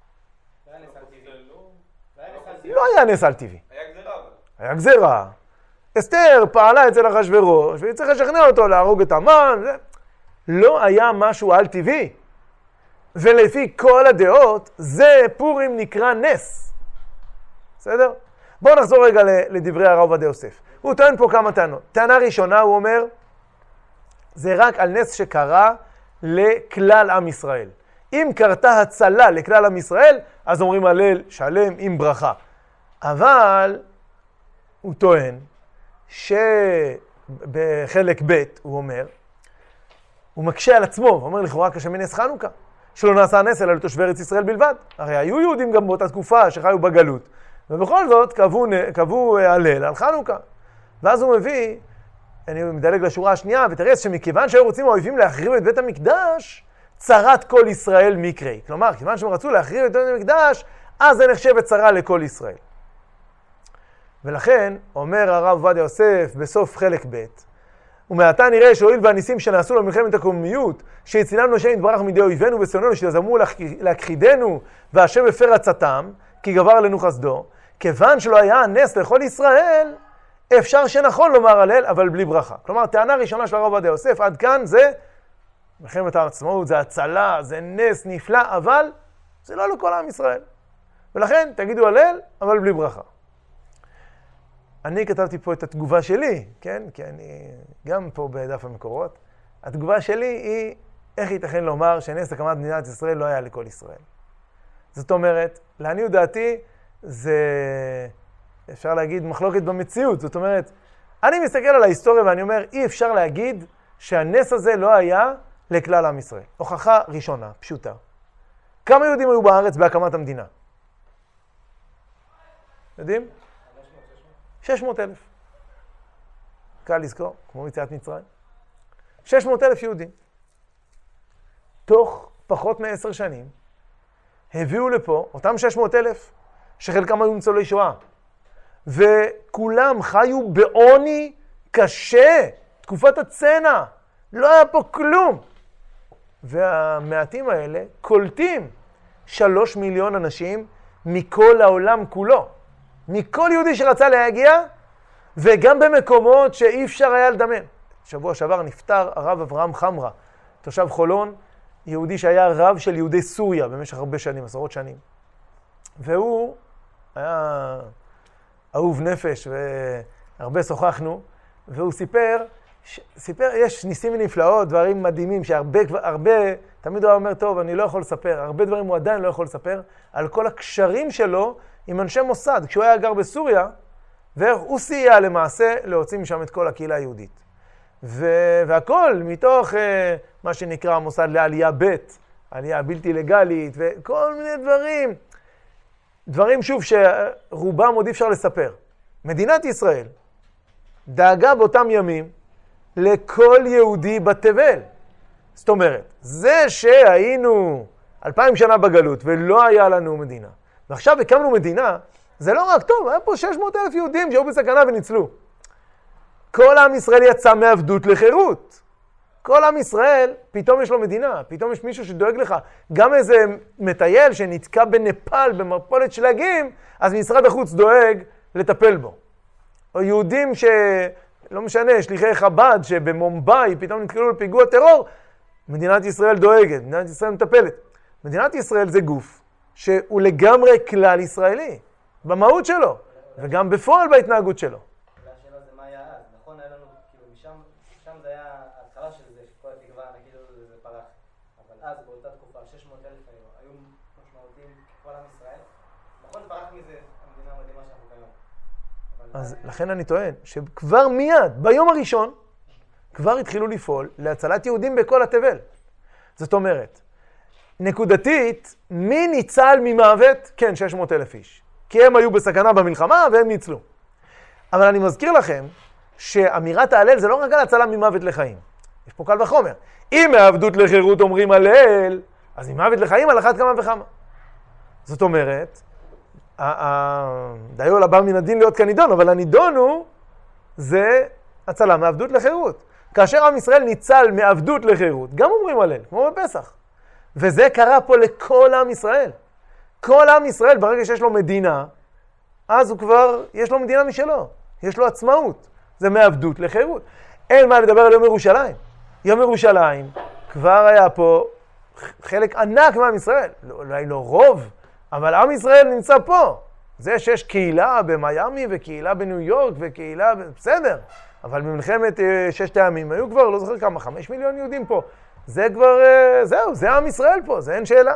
לא היה נס על טבעי. היה גזירה אבל. היה גזירה. אסתר פעלה אצל אחשוורוש, והיא צריכה לשכנע אותו להרוג את המן. לא היה משהו על טבעי. ולפי כל הדעות, זה פורים נקרא נס. בסדר? בואו נחזור רגע לדברי הרב עובדיה יוסף. הוא טוען פה כמה טענות. טענה ראשונה, הוא אומר, זה רק על נס שקרה לכלל עם ישראל. אם קרתה הצלה לכלל עם ישראל, אז אומרים הלל שלם עם ברכה. אבל הוא טוען שבחלק ב' הוא אומר, הוא מקשה על עצמו, הוא אומר לכאורה קשה מנס חנוכה, שלא נעשה הנס אלא לתושבי ארץ ישראל בלבד. הרי היו יהודים גם באותה תקופה שחיו בגלות, ובכל זאת קבעו, קבעו הלל על חנוכה. ואז הוא מביא, אני מדלג לשורה השנייה, ותראה שמכיוון שהיו רוצים האויבים להחריב את בית המקדש, צרת כל ישראל מקרי. כלומר, כיוון שהם רצו להחריב את בית המקדש, אז זה נחשב צרה לכל ישראל. ולכן, אומר הרב עובדיה יוסף בסוף חלק ב', ומעתה נראה שהואיל והניסים שנעשו למלחמת הקוממיות, שהצילנו השם יתברך מידי אויבינו ושונאינו, שיזמו להכחידנו, והשם הפר עצתם, כי גבר עלינו חסדו, כיוון שלא היה הנס לכל ישראל, אפשר שנכון לומר הלל, אבל בלי ברכה. כלומר, טענה ראשונה של הרב עובדיה יוסף, עד כאן זה מלחמת העצמאות, זה הצלה, זה נס נפלא, אבל זה לא לכל עם ישראל. ולכן תגידו הלל, אבל בלי ברכה. אני כתבתי פה את התגובה שלי, כן? כי אני גם פה בדף המקורות. התגובה שלי היא איך ייתכן לומר שנס הקמת מדינת ישראל לא היה לכל ישראל. זאת אומרת, לעניות דעתי זה, אפשר להגיד, מחלוקת במציאות. זאת אומרת, אני מסתכל על ההיסטוריה ואני אומר, אי אפשר להגיד שהנס הזה לא היה לכלל עם ישראל. הוכחה ראשונה, פשוטה. כמה יהודים היו בארץ בהקמת המדינה? יודעים? שש מאות אלף. קל לזכור, כמו יציאת מצרים. שש מאות אלף יהודים. תוך פחות מעשר שנים, הביאו לפה אותם שש מאות אלף, שחלקם היו ניצולי שואה. וכולם חיו בעוני קשה, תקופת הצנע. לא היה פה כלום. והמעטים האלה קולטים שלוש מיליון אנשים מכל העולם כולו. מכל יהודי שרצה להגיע, וגם במקומות שאי אפשר היה לדמיין. שבוע שעבר נפטר הרב אברהם חמרה, תושב חולון, יהודי שהיה רב של יהודי סוריה במשך הרבה שנים, עשרות שנים. והוא היה אהוב נפש והרבה שוחחנו, והוא סיפר סיפר, יש ניסים ונפלאות, דברים מדהימים, שהרבה, הרבה, תמיד הוא אומר, טוב, אני לא יכול לספר, הרבה דברים הוא עדיין לא יכול לספר, על כל הקשרים שלו עם אנשי מוסד, כשהוא היה גר בסוריה, והוא סייע למעשה להוציא משם את כל הקהילה היהודית. ו- והכל מתוך uh, מה שנקרא מוסד לעלייה ב', עלייה בלתי לגלית, וכל מיני דברים, דברים שוב שרובם עוד אי אפשר לספר. מדינת ישראל דאגה באותם ימים לכל יהודי בתבל. זאת אומרת, זה שהיינו אלפיים שנה בגלות ולא היה לנו מדינה, ועכשיו הקמנו מדינה, זה לא רק טוב, היה פה שש מאות אלף יהודים שהיו בסכנה וניצלו. כל עם ישראל יצא מעבדות לחירות. כל עם ישראל, פתאום יש לו מדינה, פתאום יש מישהו שדואג לך. גם איזה מטייל שנתקע בנפל, במרפולת שלגים, אז משרד החוץ דואג לטפל בו. או יהודים ש... לא משנה, שליחי חב"ד שבמומבאי פתאום נתקלו לפיגוע טרור, מדינת ישראל דואגת, מדינת ישראל מטפלת. מדינת ישראל זה גוף שהוא לגמרי כלל ישראלי, במהות שלו, וגם בפועל בהתנהגות שלו. השאלה זה מה היה אז, נכון היה לנו, כאילו משם, שם זה היה ההתחלה של זה, שכל התקווה ענקית הזאת זה פרח. אבל אז באותה תקופה, שש מאות אלף היו משמעותיים כל עם ישראל. נכון, פרח מזה המדינה המדהימה שאנחנו כיום. אז לכן אני טוען שכבר מיד, ביום הראשון, כבר התחילו לפעול להצלת יהודים בכל התבל. זאת אומרת, נקודתית, מי ניצל ממוות? כן, שש מאות אלף איש. כי הם היו בסכנה במלחמה והם ניצלו. אבל אני מזכיר לכם שאמירת ההלל זה לא רק על הצלה ממוות לחיים. יש פה קל וחומר. אם מעבדות לחירות אומרים הלל, אז אם מוות לחיים על אחת כמה וכמה. זאת אומרת, דיו לבא מן הדין להיות כנידון, אבל הנידון הוא, זה הצלה מעבדות לחירות. כאשר עם ישראל ניצל מעבדות לחירות, גם אומרים הלל, כמו בפסח. וזה קרה פה לכל עם ישראל. כל עם ישראל, ברגע שיש לו מדינה, אז הוא כבר, יש לו מדינה משלו. יש לו עצמאות. זה מעבדות לחירות. אין מה לדבר על יום ירושלים. יום ירושלים כבר היה פה חלק ענק מעם ישראל. אולי לא רוב, אבל עם ישראל נמצא פה. זה שיש קהילה במיימי וקהילה בניו יורק וקהילה, בסדר. אבל במלחמת ששת הימים היו כבר, לא זוכר כמה, חמש מיליון יהודים פה. זה כבר, זהו, זה עם ישראל פה, זה אין שאלה.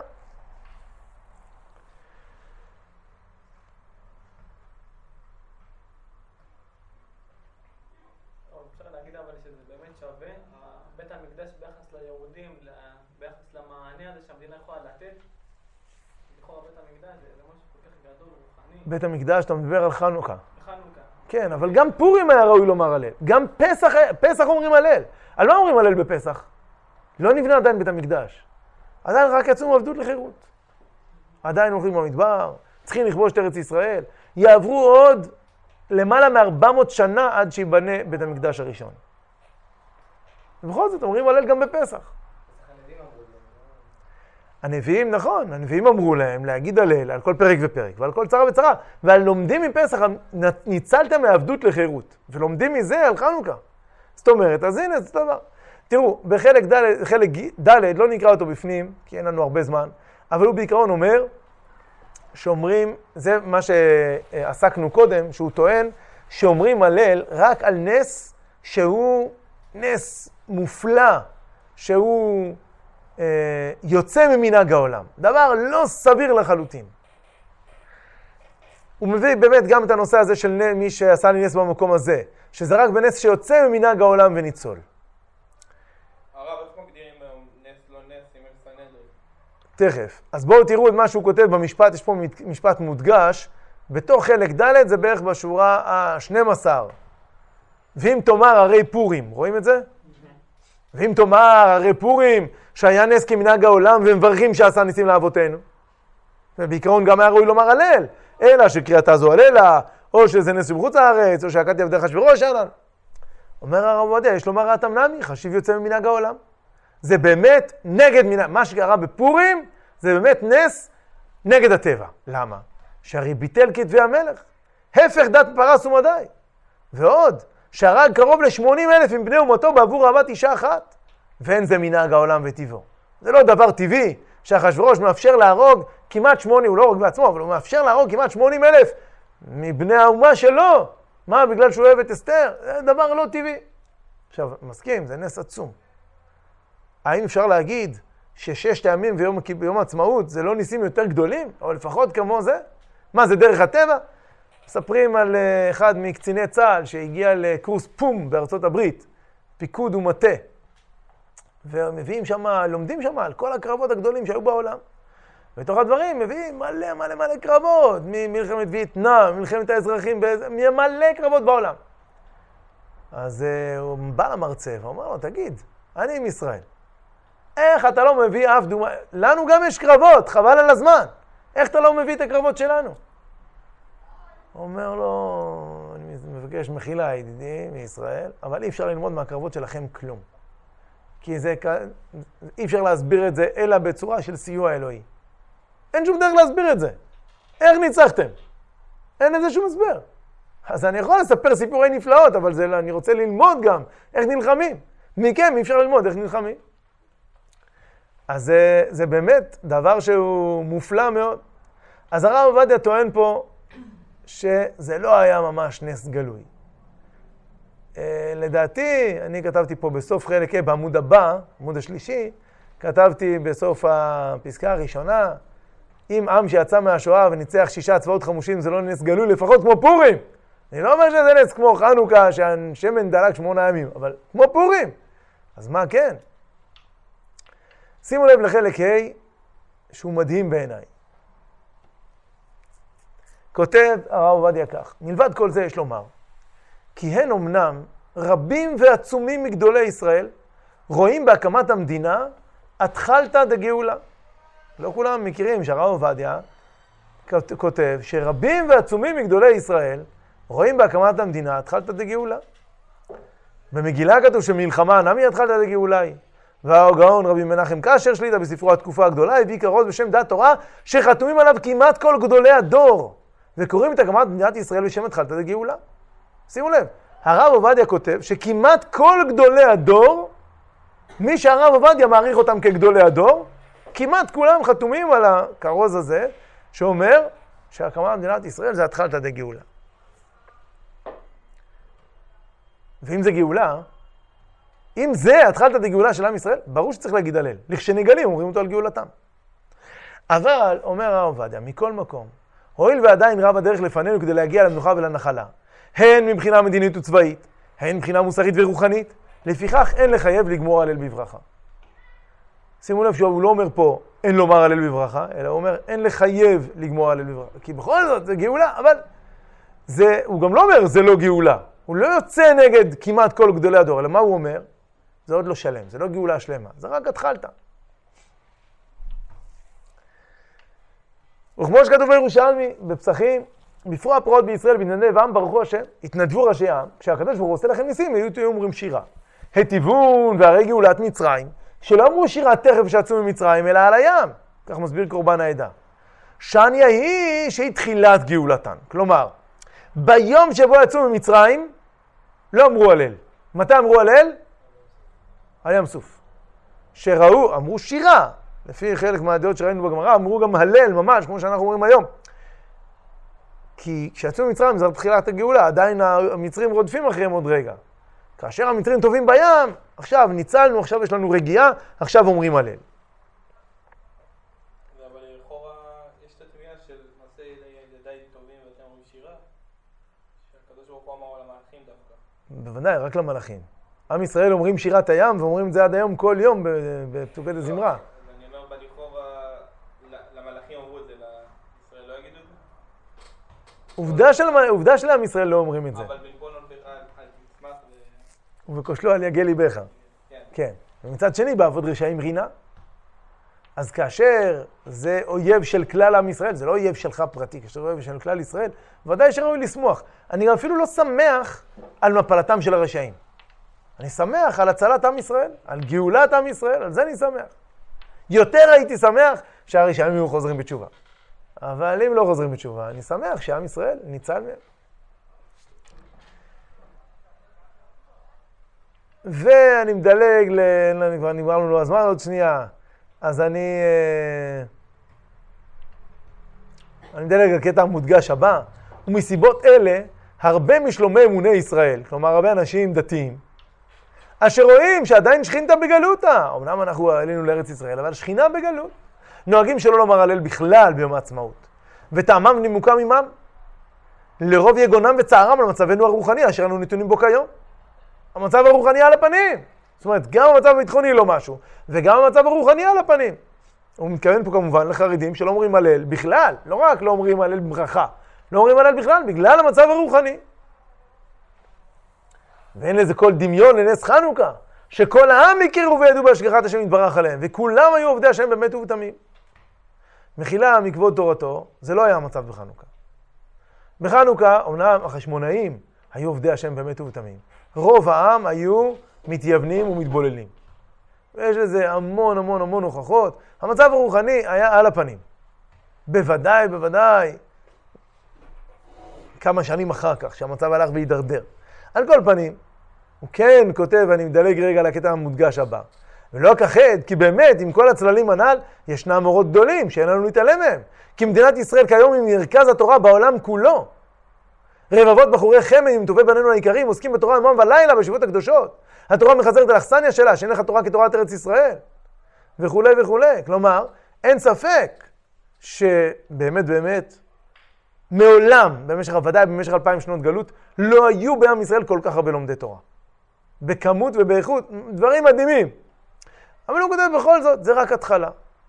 אפשר להגיד אבל שזה באמת שווה, בית המקדש ביחס ליהודים, ביחס למענה הזה שהמדינה יכולה לתת, לכאורה בית המקדש זה משהו כל כך גדול ורוחני. בית המקדש, אתה מדבר על חנוכה. חנוכה. כן, אבל גם פורים היה ראוי לומר הלל. גם פסח, פסח אומרים הלל. על מה אומרים הלל בפסח? לא נבנה עדיין בית המקדש. עדיין רק יצאו מעבדות לחירות. עדיין הולכים במדבר, צריכים לכבוש את ארץ ישראל. יעברו עוד למעלה מ-ארבע מאות שנה עד שיבנה בית המקדש הראשון. ובכל זאת אומרים הלל גם בפסח. הנביאים, נכון, הנביאים אמרו להם להגיד הלל על כל פרק ופרק ועל כל צרה וצרה, ועל לומדים מפסח, ניצלתם מעבדות לחירות, ולומדים מזה על חנוכה. זאת אומרת, אז הנה, זה דבר. תראו, בחלק ד', חלק ד', לא נקרא אותו בפנים, כי אין לנו הרבה זמן, אבל הוא בעיקרון אומר, שאומרים, זה מה שעסקנו קודם, שהוא טוען, שאומרים הלל רק על נס שהוא נס מופלא, שהוא אה, יוצא ממנהג העולם. דבר לא סביר לחלוטין. הוא מביא באמת גם את הנושא הזה של מי שעשה לי נס במקום הזה, שזה רק בנס שיוצא ממנהג העולם וניצול. הרב, איך מגדירים נס לא נס אם אין סנהדרין? תכף. אז בואו תראו את מה שהוא כותב במשפט, יש פה משפט מודגש, בתוך חלק ד' זה בערך בשורה ה-שתים עשרה. ואם תאמר הרי פורים, רואים את זה? ואם תאמר הרי פורים, שהיה נס כמנהג העולם ומברכים שעשה ניסים לאבותינו. ובעיקרון גם היה ראוי לומר הלל, אלא שקריאתה זו הללה, או שזה נס בחוץ הארץ, או שהכתי עבדך אחשוורוש ענן. אומר הרב עובדיה, יש לומר ראתם נמי, חשיב יוצא ממנהג העולם. זה באמת נגד מנהג, מה שקרה בפורים, זה באמת נס נגד הטבע. למה? שהרי ביטל כתבי המלך, הפך דת פרס ומדי. ועוד, שהרג קרוב ל-שמונים אלף עם בני אומתו בעבור אהבת אישה אחת. ואין זה מנהג העולם וטבעו. זה לא דבר טבעי שאחשוורוש מאפשר להרוג כמעט שמונים, הוא לא הורג בעצמו, אבל הוא מאפשר להרוג כמעט שמונים אלף מבני האומה שלו. מה? בגלל שהוא אוהב את אסתר? זה דבר לא טבעי. עכשיו, מסכים, זה נס עצום. האם אפשר להגיד שששת הימים ויום ביום העצמאות זה לא ניסים יותר גדולים, או לפחות כמו זה? מה, זה דרך הטבע? מספרים על אחד מקציני צה"ל שהגיע לקורס פום בארצות הברית, פיקוד ומטה, ומביאים שם, לומדים שם על כל הקרבות הגדולים שהיו בעולם. בתוך הדברים מביאים מלא מלא מלא קרבות, ממלחמת וייטנאם, מלחמת האזרחים, מלא קרבות בעולם. אז הוא בא למרצה ואומר לו, תגיד, אני עם ישראל. איך אתה לא מביא אף דוגמה? לנו גם יש קרבות, חבל על הזמן. איך אתה לא מביא את הקרבות שלנו? הוא אומר לו, אני מבקש מחילה ידידי מישראל, אבל אי אפשר ללמוד מהקרבות שלכם כלום. כי זה, אי אפשר להסביר את זה אלא בצורה של סיוע אלוהי. אין שום דרך להסביר את זה. איך ניצחתם? אין לזה שום הסבר. אז אני יכול לספר סיפורי נפלאות, אבל זה, אני רוצה ללמוד גם איך נלחמים. מכם אי אפשר ללמוד איך נלחמים. אז זה, זה באמת דבר שהוא מופלא מאוד. אז הרב עובדיה טוען פה שזה לא היה ממש נס גלוי. לדעתי, אני כתבתי פה בסוף חלק A בעמוד הבא, עמוד השלישי, כתבתי בסוף הפסקה הראשונה, אם עם שיצא מהשואה וניצח שישה צבאות חמושים זה לא נס גלוי, לפחות כמו פורים. אני לא אומר שזה נס כמו חנוכה, שהשמן דלק שמונה ימים, אבל כמו פורים. אז מה כן? שימו לב לחלק A, שהוא מדהים בעיניי. כותב הרב עובדיה כך, מלבד כל זה יש לומר, כי הן אמנם רבים ועצומים מגדולי ישראל, רואים בהקמת המדינה, התחלתא דגאולה. לא כולם מכירים שהרב עובדיה כותב שרבים ועצומים מגדולי ישראל, רואים בהקמת המדינה, התחלתא דגאולה. במגילה כתוב שמלחמה נמי התחלתא דגאולה היא. והגאון רבי מנחם קשר שליט"א בספרו התקופה הגדולה, הביא כרוז בשם דת תורה, שחתומים עליו כמעט כל גדולי הדור, וקוראים את הקמת מדינת ישראל בשם התחלתא דגאולה. שימו לב, הרב עובדיה כותב שכמעט כל גדולי הדור, מי שהרב עובדיה מעריך אותם כגדולי הדור, כמעט כולם חתומים על הכרוז הזה, שאומר שהקמת מדינת ישראל זה התחלתא דגאולה. ואם זה גאולה, אם זה התחלתא דגאולה של עם ישראל, ברור שצריך להגיד הלל. לכשנגלים אומרים אותו על גאולתם. אבל, אומר הרב עובדיה, מכל מקום, הואיל ועדיין רב הדרך לפנינו כדי להגיע למנוחה ולנחלה, הן מבחינה מדינית וצבאית, הן מבחינה מוסרית ורוחנית, לפיכך אין לחייב לגמור הלל בברכה. שימו לב שהוא לא אומר פה אין לומר הלל בברכה, אלא הוא אומר אין לחייב לגמור הלל בברכה. כי בכל זאת זה גאולה, אבל זה, הוא גם לא אומר זה לא גאולה. הוא לא יוצא נגד כמעט כל גדולי הדור, אלא מה הוא אומר? זה עוד לא שלם, זה לא גאולה שלמה, זה רק התחלתא. וכמו שכתוב בירושלמי, בפסחים, בפרוע פרעות בישראל בענייני ועם ברכו השם, התנדבו ראשי העם, כשהקדוש ברוך הוא עושה לכם ניסים, היו אומרים שירה. היטיבון והרי גאולת מצרים, שלא אמרו שירה תכף שיצאו ממצרים, אלא על הים. כך מסביר קורבן העדה. שניה היא שהיא תחילת גאולתן. כלומר, ביום שבו יצאו ממצרים, לא אמרו הלל. מתי אמרו הלל? על ים סוף. שראו, אמרו שירה. לפי חלק מהדעות שראינו בגמרא, אמרו גם הלל ממש, כמו שאנחנו אומרים היום. כי כשיצאו ממצרים זה תחילת הגאולה, עדיין המצרים רודפים אחריהם עוד רגע. כאשר המצרים טובים בים, עכשיו ניצלנו, עכשיו יש לנו רגיעה, עכשיו אומרים הלל. אבל לכאורה יש את התמיהה של מעשה ידיי טובים ואתם אומרים שירה, שהקדוש ברוך הוא אמר על המלאכים דווקא. בוודאי, רק למלאכים. עם ישראל אומרים שירת הים ואומרים את זה עד היום כל יום בפסוקי דזמרה. אני אומר בלכאורה, למלאכים אמרו את זה, לישראל לא יגידו את זה? עובדה של עם ישראל לא אומרים את זה. אבל בלבון על תצמח ו... ובכושלו על יגל ליבך. כן. כן. ומצד שני, בעבוד רשעים רינה. אז כאשר זה אויב של כלל עם ישראל, זה לא אויב שלך פרטי, כאשר אויב של כלל ישראל, ודאי שראוי לשמוח. אני אפילו לא שמח על מפלתם של הרשעים. אני שמח על הצלת עם ישראל, על גאולת עם ישראל, על זה אני שמח. יותר הייתי שמח שהרשעים יהיו חוזרים בתשובה. אבל אם לא חוזרים בתשובה, אני שמח שעם ישראל ניצל מהם. ואני מדלג, ל... כבר נגמר לנו הזמן עוד שנייה, אז אני... אני מדלג על קטע המודגש הבא, ומסיבות אלה, הרבה משלומי אמוני ישראל, כלומר הרבה אנשים דתיים, אשר רואים שעדיין שכינתה בגלותה. אמנם אנחנו עלינו לארץ ישראל, אבל שכינה בגלות. נוהגים שלא לומר הלל בכלל ביום העצמאות. וטעמם נימוקם עמם. לרוב יגונם וצערם על מצבנו הרוחני, אשר אנו נתונים בו כיום. המצב הרוחני על הפנים. זאת אומרת, גם המצב הביטחוני לא משהו, וגם המצב הרוחני על הפנים. הוא מתכוון פה כמובן לחרדים שלא אומרים הלל בכלל, לא רק לא אומרים הלל בברכה, לא אומרים הלל בכלל, בגלל המצב הרוחני. ואין לזה כל דמיון לנס חנוכה, שכל העם הכירו וידעו בהשגחת השם יתברך עליהם, וכולם היו עובדי השם באמת ובתמים. מחילה מכבוד תורתו, זה לא היה המצב בחנוכה. בחנוכה, אומנם החשמונאים היו עובדי השם באמת ובתמים. רוב העם היו מתייוונים ומתבוללים. ויש לזה המון המון המון הוכחות. המצב הרוחני היה על הפנים. בוודאי, בוודאי, כמה שנים אחר כך, שהמצב הלך והידרדר. על כל פנים, הוא כן כותב, אני מדלג רגע לקטע המודגש הבא. ולא כחד, כי באמת, עם כל הצללים הנ"ל, ישנם אורות גדולים שאין לנו להתעלם מהם. כי מדינת ישראל כיום היא מרכז התורה בעולם כולו. רבבות בחורי חמד עם טובי בנינו העיקרים עוסקים בתורה יומם ולילה בישיבות הקדושות. התורה מחזרת על האכסניה שלה, שאין לך תורה כתורת ארץ ישראל. וכו' וכו'. כלומר, אין ספק שבאמת באמת מעולם, במשך הוודאי, במשך אלפיים שנות גלות, לא היו בעם ישראל כל כך הרבה לומדי תורה. בכמות ובאיכות, דברים מדהימים. אבל הוא כותב בכל זאת, זה רק התחלה.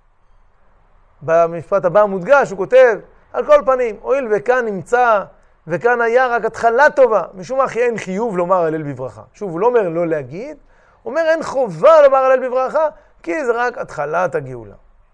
במשפט הבא המודגש הוא כותב, על כל פנים, הואיל וכאן נמצא, וכאן היה רק התחלה טובה, משום מה אין חיוב לומר הלל בברכה. שוב, הוא לא אומר לא להגיד, הוא אומר אין חובה לומר הלל בברכה, כי זה רק התחלת הגאולה.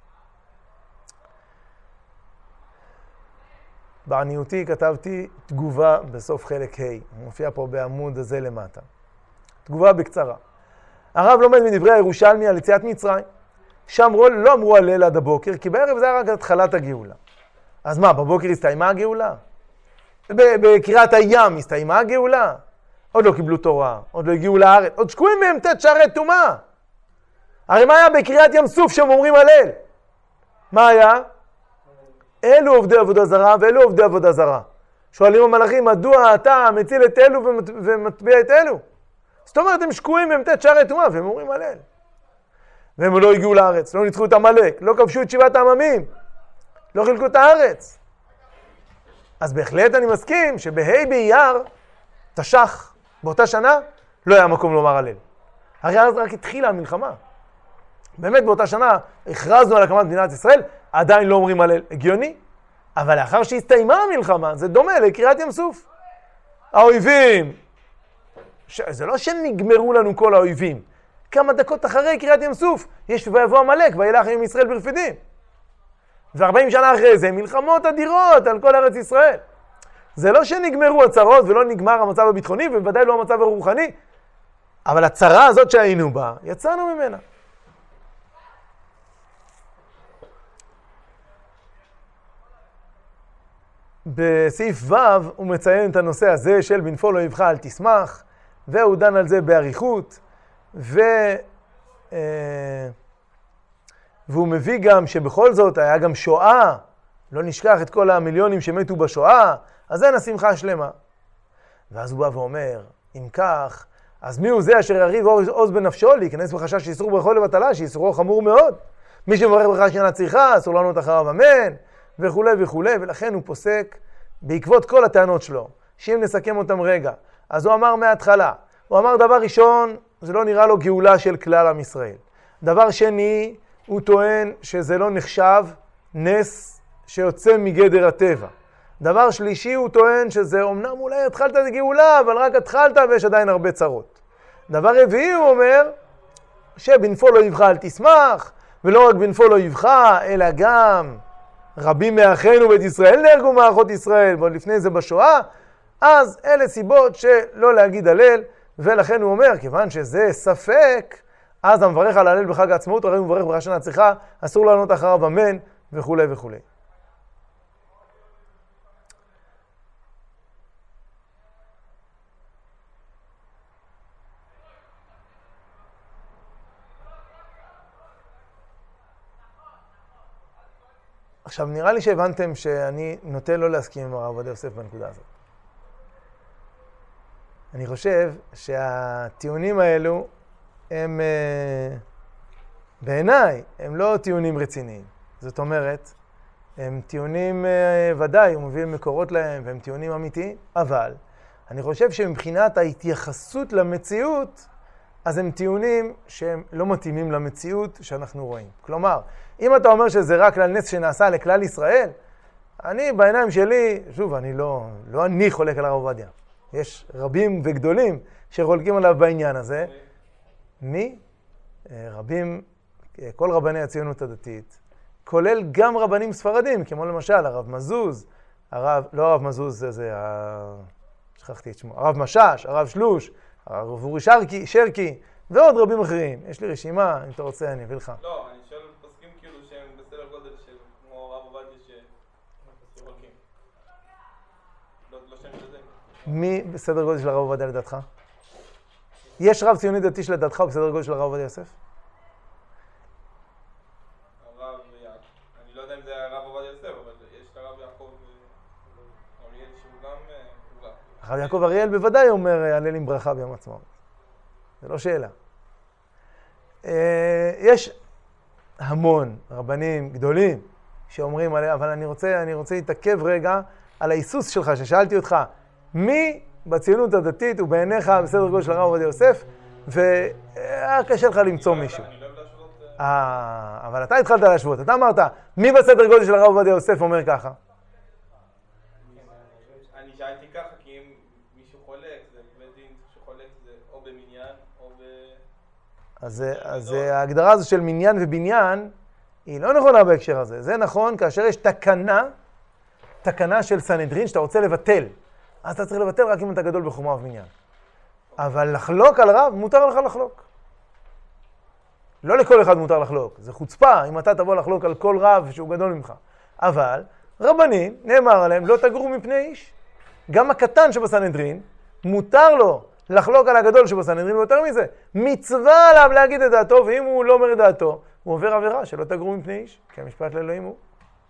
בעניותי כתבתי תגובה בסוף חלק ה', מופיע פה בעמוד הזה למטה. תגובה בקצרה. הרב לומד מדברי הירושלמי על יציאת מצרים. שם לא אמרו הלל עד הבוקר, כי בערב זה היה רק התחלת הגאולה. אז מה, בבוקר הסתיימה הגאולה? בקריאת הים הסתיימה הגאולה? עוד לא קיבלו תורה, עוד לא הגיעו לארץ, עוד שקועים מהם תת שערי טומאה. הרי מה היה בקריאת ים סוף שהם אומרים הלל? מה היה? אלו עובדי עבודה זרה ואלו עובדי עבודה זרה. שואלים המלאכים, מדוע אתה מציל את אלו ומטביע את אלו? זאת אומרת, הם שקועים מהם תת שערי טומאה והם אומרים הלל. והם לא הגיעו לארץ, לא ניצחו את עמלק, לא כבשו את שבעת העממים, לא חילקו את הארץ. אז בהחלט אני מסכים שבה' באייר, תש"ח, באותה שנה, לא היה מקום לומר הלל. הרי אז רק התחילה המלחמה. באמת באותה שנה הכרזנו על הקמת מדינת ישראל, עדיין לא אומרים הלל. הגיוני? אבל לאחר שהסתיימה המלחמה, זה דומה לקריאת ים סוף. האויבים, ש... זה לא שנגמרו לנו כל האויבים. כמה דקות אחרי קריאת ים סוף, יש ויבוא עמלק וילך עם ישראל ברפידים. ו-ארבעים שנה אחרי זה, מלחמות אדירות על כל ארץ ישראל. זה לא שנגמרו הצרות ולא נגמר המצב הביטחוני, ובוודאי לא המצב הרוחני, אבל הצרה הזאת שהיינו בה, יצאנו ממנה. בסעיף ו' הוא מציין את הנושא הזה של בנפול אויבך אל תשמח, והוא דן על זה באריכות, ו... והוא מביא גם שבכל זאת היה גם שואה, לא נשכח את כל המיליונים שמתו בשואה, אז אין השמחה השלמה. ואז הוא בא ואומר, אם כך, אז מי הוא זה אשר יריב עוז בנפשו להיכנס בחשש שיסרו ברכו לבטלה, שיסרו חמור מאוד. מי שמברך ברכה שאינה צריכה, אסור לענות אחריו אמן, וכו' וכו'. ולכן הוא פוסק בעקבות כל הטענות שלו, שאם נסכם אותם רגע. אז הוא אמר מההתחלה, הוא אמר דבר ראשון, זה לא נראה לו גאולה של כלל עם ישראל. דבר שני, הוא טוען שזה לא נחשב נס שיוצא מגדר הטבע. דבר שלישי, הוא טוען שזה אומנם אולי התחלת את גאולה, אבל רק התחלת ויש עדיין הרבה צרות. דבר רביעי, הוא אומר, שבנפול אויבך אל תשמח, ולא רק בנפול אויבך, אלא גם רבים מאחינו בית ישראל נהרגו מאחות ישראל, ועוד לפני זה בשואה, אז אלה סיבות שלא להגיד הלל, ולכן הוא אומר, כיוון שזה ספק, אז המברך על הלל בחג העצמאות, הרי הוא מברך ברכה שאינה צריכה, אסור לענות אחריו אמן, וכו' וכו'. עכשיו, נראה לי שהבנתם שאני נוטה לא להסכים עם הרב עובדיה יוסף בנקודה הזאת. אני חושב שהטיעונים האלו הם, בעיניי, הם לא טיעונים רציניים. זאת אומרת, הם טיעונים ודאי, הוא מביא מקורות להם, והם טיעונים אמיתיים, אבל אני חושב שמבחינת ההתייחסות למציאות, אז הם טיעונים שהם לא מתאימים למציאות שאנחנו רואים. כלומר, אם אתה אומר שזה רק כלל נס שנעשה לכלל ישראל, אני בעיניים שלי, שוב, אני לא, לא אני חולק על הרב עובדיה. יש רבים וגדולים שחולקים עליו בעניין הזה. מי? רבים, כל רבני הציונות הדתית, כולל גם רבנים ספרדים, כמו למשל הרב מזוז, הרב, לא הרב מזוז, זה, זה, ה... שכחתי את שמו, הרב משש, הרב שלוש, הרב אורי שרקי, שרקי, ועוד רבים אחרים. יש לי רשימה, אם אתה רוצה, אני אביא לך. לא, אני שואל פוסקים כאילו שהם בסדר גודל של כמו הרב עובדיה שחולקים. לא, לא שם שזה. מי בסדר גודל של הרב עובדיה לדעתך? יש רב ציוני דתי שלדעתך הוא בסדר גודל של הרב עובדיה יוסף? הרב יעקב, אני לא יודע אם זה הרב עובדיה יוסף, אבל יש את הרב יעקב אריאל שהוא גם... הרב יעקב אריאל בוודאי אומר הלל עם ברכה ביום עצמאות. זה לא שאלה. יש המון רבנים גדולים שאומרים עליה, אבל אני רוצה, אני רוצה להתעכב רגע על ההיסוס שלך, ששאלתי אותך, מי בציונות הדתית הוא בעיניך בסדר גודל של הרב עובדיה יוסף, והיה קשה לך למצוא מישהו. אני לא אוהב להשוות... אה, אבל אתה התחלת להשוות. אתה אמרת, מי בסדר גודל של הרב עובדיה יוסף אומר ככה? אני שאלתי ככה, כי אם מישהו חולק, זה בדין שחולק זה או במניין, או ב... אז, אז ההגדרה הזו של מניין ובניין היא לא נכונה בהקשר הזה. זה נכון כאשר יש תקנה, תקנה של סנהדרין שאתה רוצה לבטל. אז אתה צריך לבטל רק אם אתה גדול בחומה ובניין. אבל לחלוק על רב, מותר לך לחלוק. לא לכל אחד מותר לחלוק. זה חוצפה אם אתה תבוא לחלוק על כל רב שהוא גדול ממך. אבל רבנים, נאמר עליהם, לא תגרו מפני איש. גם הקטן שבסנהדרין, מותר לו לחלוק על הגדול שבסנהדרין, ויותר מזה, מצווה עליו להגיד את דעתו, ואם הוא לא אומר את דעתו, הוא עובר עבירה שלא תגרו מפני איש, כי המשפט לאלוהים הוא.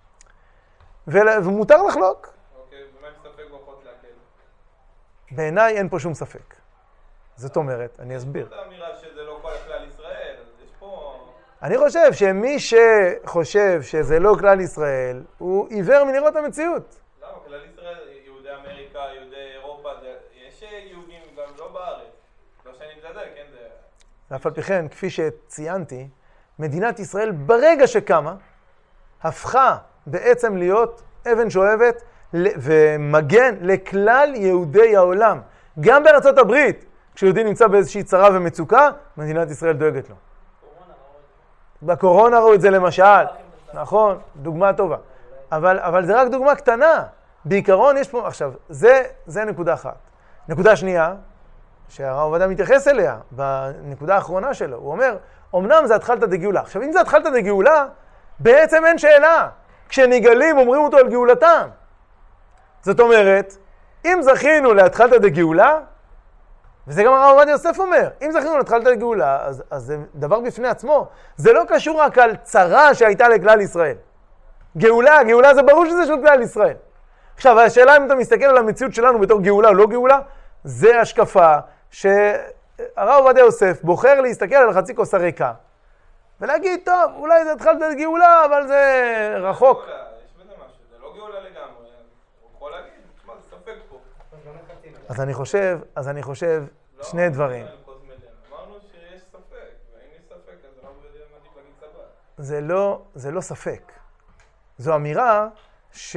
ומותר לחלוק. אוקיי, ומה עם ספק ברכות להקל? בעיניי אין פה שום ספק. זאת אומרת, אני אסביר. זאת האמירה שזה לא כל הכלל ישראל, אז יש פה... אני חושב שמי שחושב שזה לא כלל ישראל, הוא עיוור מלראות המציאות. למה? כלל ישראל, יהודי אמריקה, יהודי אירופה, יש יהודים גם לא בארץ. לא שאני מזדל, כן זה... ואף על פי כן, כפי שציינתי, מדינת ישראל ברגע שקמה, הפכה בעצם להיות אבן שואבת ומגן לכלל יהודי העולם. גם בארצות הברית, כשיהודי נמצא באיזושהי צרה ומצוקה, מדינת ישראל דואגת לו. בקורונה ראו את זה למשל. נכון, דוגמה טובה. אבל, אבל זה רק דוגמה קטנה. בעיקרון יש פה, עכשיו, זה, זה נקודה אחת. נקודה שנייה, שהרב עובדיה מתייחס אליה, בנקודה האחרונה שלו, הוא אומר, אמנם זה התחלתא דגאולה. עכשיו, אם זה התחלתא דגאולה, בעצם אין שאלה. כשנגאלים אומרים אותו על גאולתם. זאת אומרת, אם זכינו להתחלתא דגאולה, וזה גם הרב עובדיה יוסף אומר, אם זכינו להתחלתא דגאולה, אז, אז זה דבר בפני עצמו. זה לא קשור רק על צרה שהייתה לכלל ישראל. גאולה, גאולה זה ברור שזה של כלל ישראל. עכשיו, השאלה אם אתה מסתכל על המציאות שלנו בתור גאולה או לא גאולה, זה השקפה שהרב עובדיה יוסף בוחר להסתכל על חצי כוס הריקה, ולהגיד, טוב, אולי זה התחלתא דגאולה, אבל זה רחוק. יש בזה משהו, זה לא גאולה לגמרי. הוא יכול להגיד, תשמע, זה ספק פה. אז אני חושב, אז אני חושב שני דברים. אמרנו שיש ספק, ואם יש ספק, אז הרב עובדיה מעדיף להגיד סבבה. זה לא, זה לא ספק. זו אמירה ש...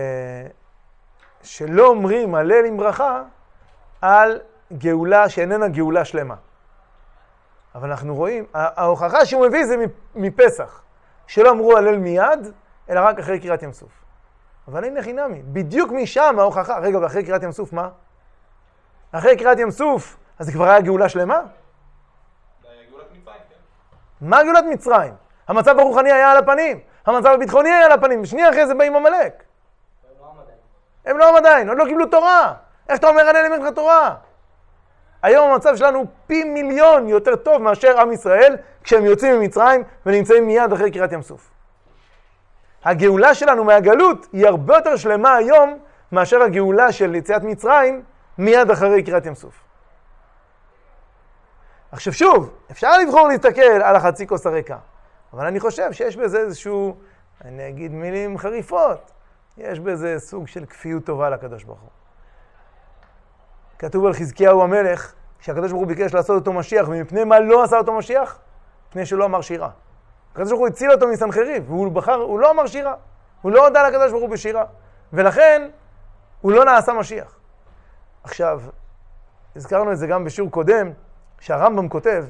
שלא אומרים הלל עם ברכה על גאולה שאיננה גאולה שלמה. אבל אנחנו רואים, ההוכחה שהוא מביא זה מפסח, שלא אמרו הלל מיד, אלא רק אחרי קריאת ים סוף. אבל הנה חינמי, בדיוק משם ההוכחה, רגע, ואחרי קריאת ים סוף מה? אחרי קריאת ים סוף, אז זה כבר היה גאולה שלמה? זה היה גאולת מצרים, כן. מה גאולת מצרים? המצב הרוחני היה על הפנים, המצב הביטחוני היה על הפנים, ושנייה אחרי זה באים עמלק. הם לא עדיין, עוד לא קיבלו תורה. איך אתה אומר הלל אם אין לך תורה? היום המצב שלנו פי מיליון יותר טוב מאשר עם ישראל, כשהם יוצאים ממצרים ונמצאים מיד אחרי קריאת ים סוף. הגאולה שלנו מהגלות היא הרבה יותר שלמה היום מאשר הגאולה של יציאת מצרים מיד אחרי קריאת ים סוף. עכשיו שוב, אפשר לבחור להסתכל על החצי כוס הריקה, אבל אני חושב שיש בזה איזשהו, אני אגיד מילים חריפות, יש בזה סוג של כפיות טובה לקדוש ברוך הוא. כתוב על חזקיהו המלך, שהקדוש ברוך הוא ביקש לעשות אותו משיח, ומפני מה לא עשה אותו משיח? מפני שלא אמר שירה. הקדוש ברוך הוא הציל אותו מסנחריב, והוא בחר, הוא לא אמר שירה. הוא לא הודה לקדוש ברוך הוא בשירה. ולכן, הוא לא נעשה משיח. עכשיו, הזכרנו את זה גם בשיעור קודם, שהרמב"ם כותב,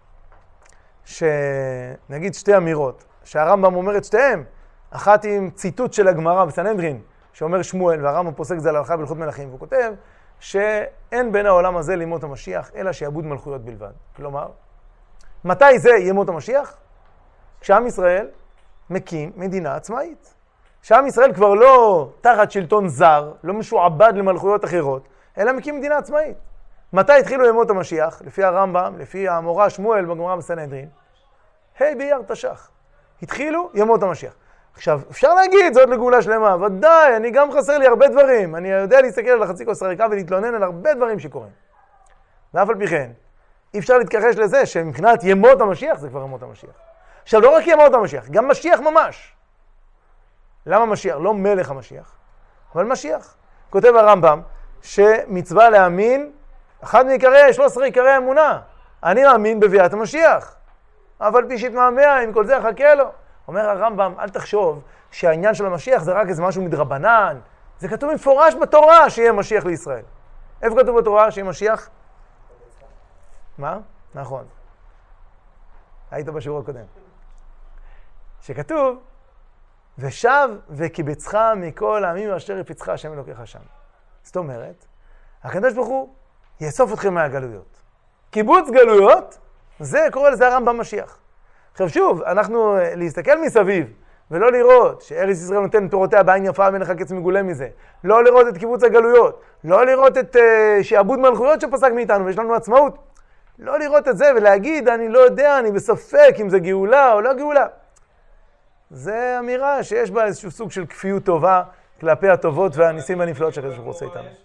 שנגיד שתי אמירות, שהרמב"ם אומר את שתיהם, אחת עם ציטוט של הגמרא בסנהדרין, שאומר שמואל, והרמב"ם פוסק זה על הלכה בהלכות מלכים, והוא כותב שאין בין העולם הזה לימות המשיח, אלא שיעבוד מלכויות בלבד. כלומר, מתי זה ימות המשיח? כשעם ישראל מקים מדינה עצמאית. כשעם ישראל כבר לא תחת שלטון זר, לא משועבד למלכויות אחרות, אלא מקים מדינה עצמאית. מתי התחילו ימות המשיח? לפי הרמב"ם, לפי המורה שמואל בגמרא בסנהדרין, ה' באייר תש"ח. התחילו ימות המשיח. עכשיו, אפשר להגיד זאת לגאולה שלמה, ודאי, אני גם חסר לי הרבה דברים. אני יודע להסתכל על החצי כוס הריקה ולהתלונן על הרבה דברים שקורים. ואף על פי כן, אי אפשר להתכחש לזה שמבחינת ימות המשיח זה כבר ימות המשיח. עכשיו, לא רק ימות המשיח, גם משיח ממש. למה משיח? לא מלך המשיח, אבל משיח. כותב הרמב"ם שמצווה להאמין, אחד מעיקרי, שלוש עשרה עיקרי האמונה. אני מאמין בביאת המשיח. אבל פי שיתמהמה, עם כל זה אחכה לו. אומר הרמב"ם, אל תחשוב שהעניין של המשיח זה רק איזה משהו מדרבנן. זה כתוב מפורש בתורה שיהיה משיח לישראל. איפה כתוב בתורה שיהיה משיח? מה? נכון. היית בשיעור הקודם. שכתוב, ושב וקיבצך מכל העמים אשר יפיצך השם אלוקיך שם. זאת אומרת, הקדוש ברוך הוא יאסוף אתכם מהגלויות. קיבוץ גלויות, זה קורא לזה הרמב"ם משיח. עכשיו שוב, אנחנו להסתכל מסביב, ולא לראות שארץ ישראל נותן תורותיה בעין יפה ואין לך קץ מגולה מזה. לא לראות את קיבוץ הגלויות. לא לראות את uh, שעבוד מלכויות שפסק מאיתנו ויש לנו עצמאות. לא לראות את זה ולהגיד, אני לא יודע, אני בספק אם זה גאולה או לא גאולה. זה אמירה שיש בה איזשהו סוג של כפיות טובה כלפי הטובות והניסים והנפלאות שהקדוש ברוך הוא עושה איתנו.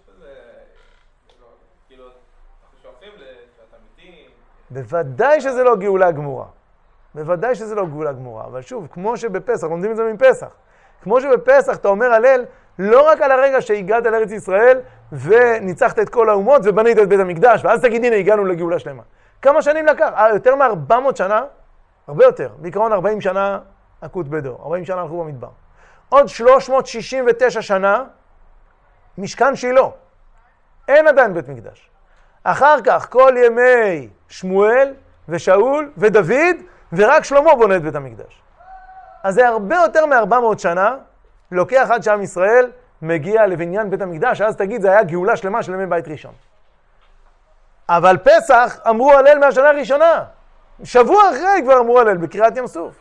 בוודאי שזה לא גאולה גמורה. בוודאי שזה לא גאולה גמורה. אבל שוב, כמו שבפסח, לומדים את זה מפסח. כמו שבפסח אתה אומר הלל, לא רק על הרגע שהגעת לארץ ישראל וניצחת את כל האומות ובנית את בית המקדש, ואז תגיד, הנה, הגענו לגאולה שלמה. כמה שנים לקח? יותר מ-ארבע מאות שנה? הרבה יותר. בעיקרון ארבעים שנה עקות בדור. ארבעים שנה הלכו במדבר. עוד שלוש מאות שישים ותשע שנה, משכן שילה. אין עדיין בית מקדש. אחר כך כל ימי שמואל ושאול ודוד, ורק שלמה בונה את בית המקדש. אז זה הרבה יותר מ-ארבע מאות שנה, לוקח עד שעם ישראל מגיע לבניין בית המקדש, אז תגיד, זה היה גאולה שלמה של ימי בית ראשון. אבל פסח אמרו הלל מהשנה הראשונה. שבוע אחרי כבר אמרו הלל, בקריאת ים סוף.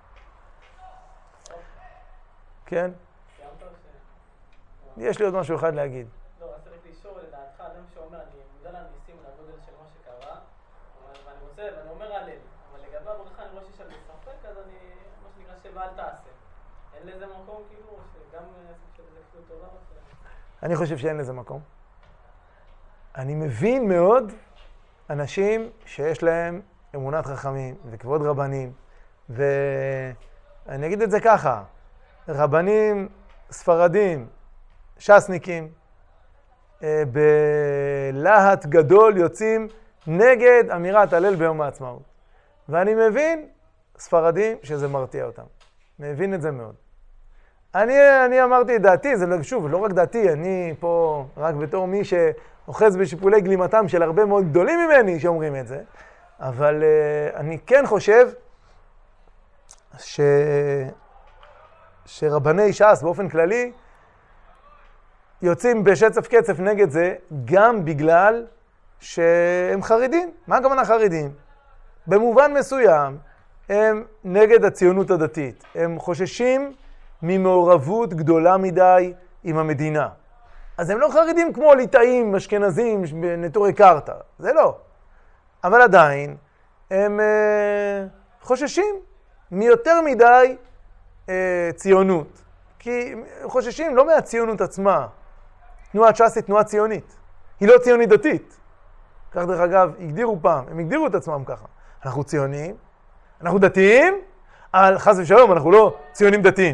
כן? יש לי עוד משהו אחד להגיד. לא, אז צריך לשאול לדעתך, אדם שאומר, אני מודע לניסים לגודל של מה שקרה, ואני רוצה, ואני אומר הלל, אבל לגבי עבודך אני רואה שיש על ספק, אז אני, מה שנקרא, שבא אל תעשה. אין לזה מקום כאילו, שגם שזה כפיות טובה? אני חושב שאין לזה מקום. אני מבין מאוד אנשים שיש להם אמונת חכמים וכבוד רבנים, ואני אגיד את זה ככה, רבנים ספרדים, שסניקים, בלהט גדול יוצאים נגד אמירת הלל ביום העצמאות. ואני מבין ספרדים שזה מרתיע אותם. מבין את זה מאוד. אני, אני אמרתי את דעתי, זה לא, שוב, לא רק דעתי, אני פה רק בתור מי שאוחז בשיפולי גלימתם של הרבה מאוד גדולים ממני שאומרים את זה, אבל uh, אני כן חושב ש... שרבני ש"ס באופן כללי יוצאים בשצף קצף נגד זה, גם בגלל שהם חרדים. מה הכוונה חרדים? במובן מסוים הם נגד הציונות הדתית. הם חוששים ממעורבות גדולה מדי עם המדינה. אז הם לא חרדים כמו ליטאים, אשכנזים, נטורי קרתא. זה לא. אבל עדיין הם אה, חוששים מיותר מדי אה, ציונות. כי חוששים לא מהציונות עצמה. תנועת ש"ס היא תנועה ציונית. היא לא ציונית דתית. כך דרך אגב, הגדירו פעם, הם הגדירו את עצמם ככה. אנחנו ציונים, אנחנו דתיים, אבל חס ושלום, אנחנו לא ציונים דתיים.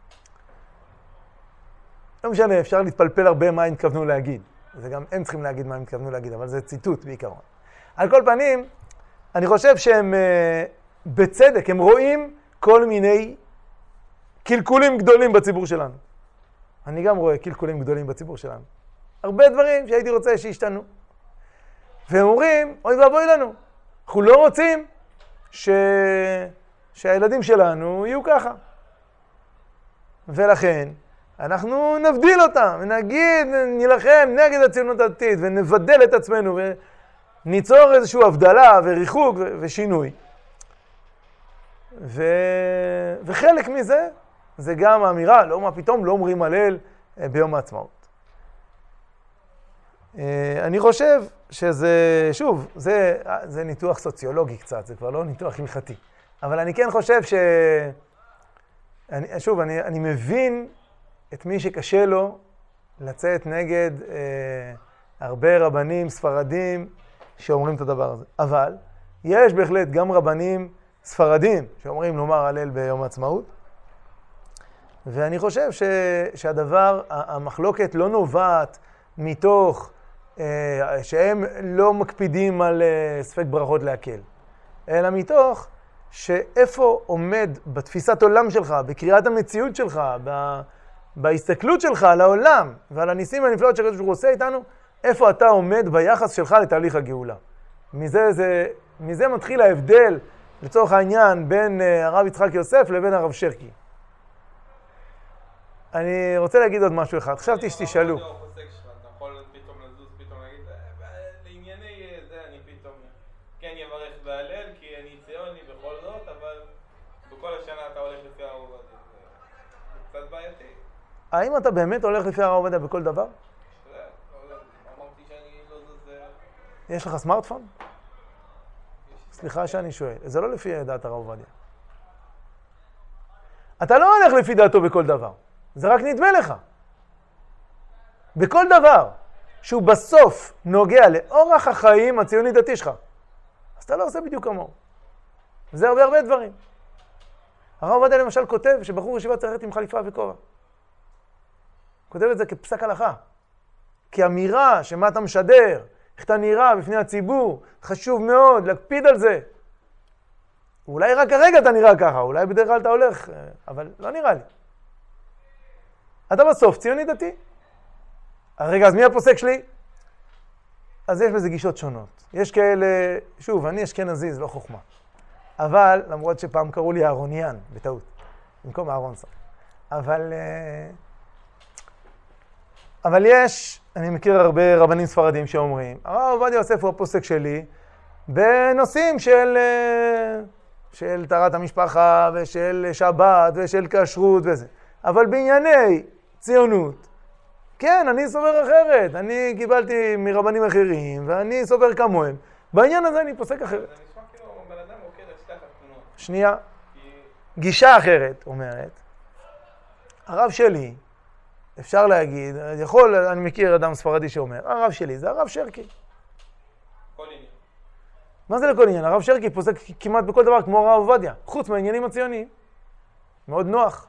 לא משנה, אפשר להתפלפל הרבה מה הם התכוונו להגיד. זה גם הם צריכים להגיד מה הם התכוונו להגיד, אבל זה ציטוט בעיקרון. על כל פנים, אני חושב שהם בצדק, הם רואים כל מיני קלקולים גדולים בציבור שלנו. אני גם רואה קלקולים גדולים בציבור שלנו. הרבה דברים שהייתי רוצה שישתנו. והם אומרים, אוי ואבוי לנו. אנחנו לא רוצים ש... שהילדים שלנו יהיו ככה. ולכן, אנחנו נבדיל אותם, ונגיד, נלחם נגד הציונות הדתית, ונבדל את עצמנו, וניצור איזושהי הבדלה וריחוק ושינוי. ו... וחלק מזה, זה גם האמירה, לא מה פתאום, לא אומרים הלל ביום העצמאות. אני חושב שזה, שוב, זה, זה ניתוח סוציולוגי קצת, זה כבר לא ניתוח הלכתי. אבל אני כן חושב ש... אני, שוב, אני, אני מבין את מי שקשה לו לצאת נגד אה, הרבה רבנים ספרדים שאומרים את הדבר הזה. אבל יש בהחלט גם רבנים ספרדים שאומרים לומר הלל ביום העצמאות. ואני חושב ש, שהדבר, המחלוקת לא נובעת מתוך אה, שהם לא מקפידים על אה, ספק ברכות להקל, אלא מתוך שאיפה עומד בתפיסת עולם שלך, בקריאת המציאות שלך, ב... בהסתכלות שלך על העולם ועל הניסים והנפלאות שהקדוש ברוך הוא עושה איתנו, איפה אתה עומד ביחס שלך לתהליך הגאולה. מזה, זה, מזה מתחיל ההבדל, לצורך העניין, בין הרב יצחק יוסף לבין הרב שרקי. אני רוצה להגיד עוד משהו אחד. חשבתי שתשאלו. אתה יכול פתאום לזוז, פתאום להגיד, לענייני זה אני פתאום כן יברך בהלל, כי אני ציוני בכל זאת, אבל בכל השנה אתה הולך לפי הרב עובדיה. זה קצת בעייתי. האם אתה באמת הולך לפי הרב עובדיה בכל דבר? אמרתי שאני לא זוז... יש לך סמארטפון? סליחה שאני שואל. זה לא לפי דעת הרב עובדיה. אתה לא הולך לפי דעתו בכל דבר. זה רק נדמה לך. בכל דבר שהוא בסוף נוגע לאורח החיים הציוני דתי שלך, אז אתה לא עושה בדיוק כמוהו. וזה הרבה הרבה דברים. הרב עובדיה למשל כותב שבחור ישיבה צריך ללכת עם חליפה וכובע. כותב את זה כפסק הלכה. כאמירה שמה אתה משדר, איך אתה נראה בפני הציבור, חשוב מאוד להקפיד על זה. אולי רק הרגע אתה נראה ככה, אולי בדרך כלל אתה הולך, אבל לא נראה לי. אתה בסוף ציוני דתי. הרגע, אז מי הפוסק שלי? אז יש בזה גישות שונות. יש כאלה, שוב, אני אשכנזי, זה לא חוכמה. אבל, למרות שפעם קראו לי אהרוניאן, בטעות, במקום אהרונסון. אבל, אבל יש, אני מכיר הרבה רבנים ספרדים שאומרים, הרב עובדיה יוסף הוא הפוסק שלי, בנושאים של, של טהרת המשפחה, ושל שבת, ושל כשרות וזה. אבל בענייני ציונות, כן, אני סובר אחרת. אני קיבלתי מרבנים אחרים, ואני סובר כמוהם. בעניין הזה אני פוסק אחרת. זה נשמע כאילו בן אדם מוקד את שתי התמונות. שנייה. גישה אחרת אומרת, הרב שלי, אפשר להגיד, יכול, אני מכיר אדם ספרדי שאומר, הרב שלי זה הרב שרקי. כל עניין. מה זה לכל עניין? הרב שרקי פוסק כמעט בכל דבר כמו הרב עובדיה, חוץ מהעניינים הציוניים. מאוד נוח.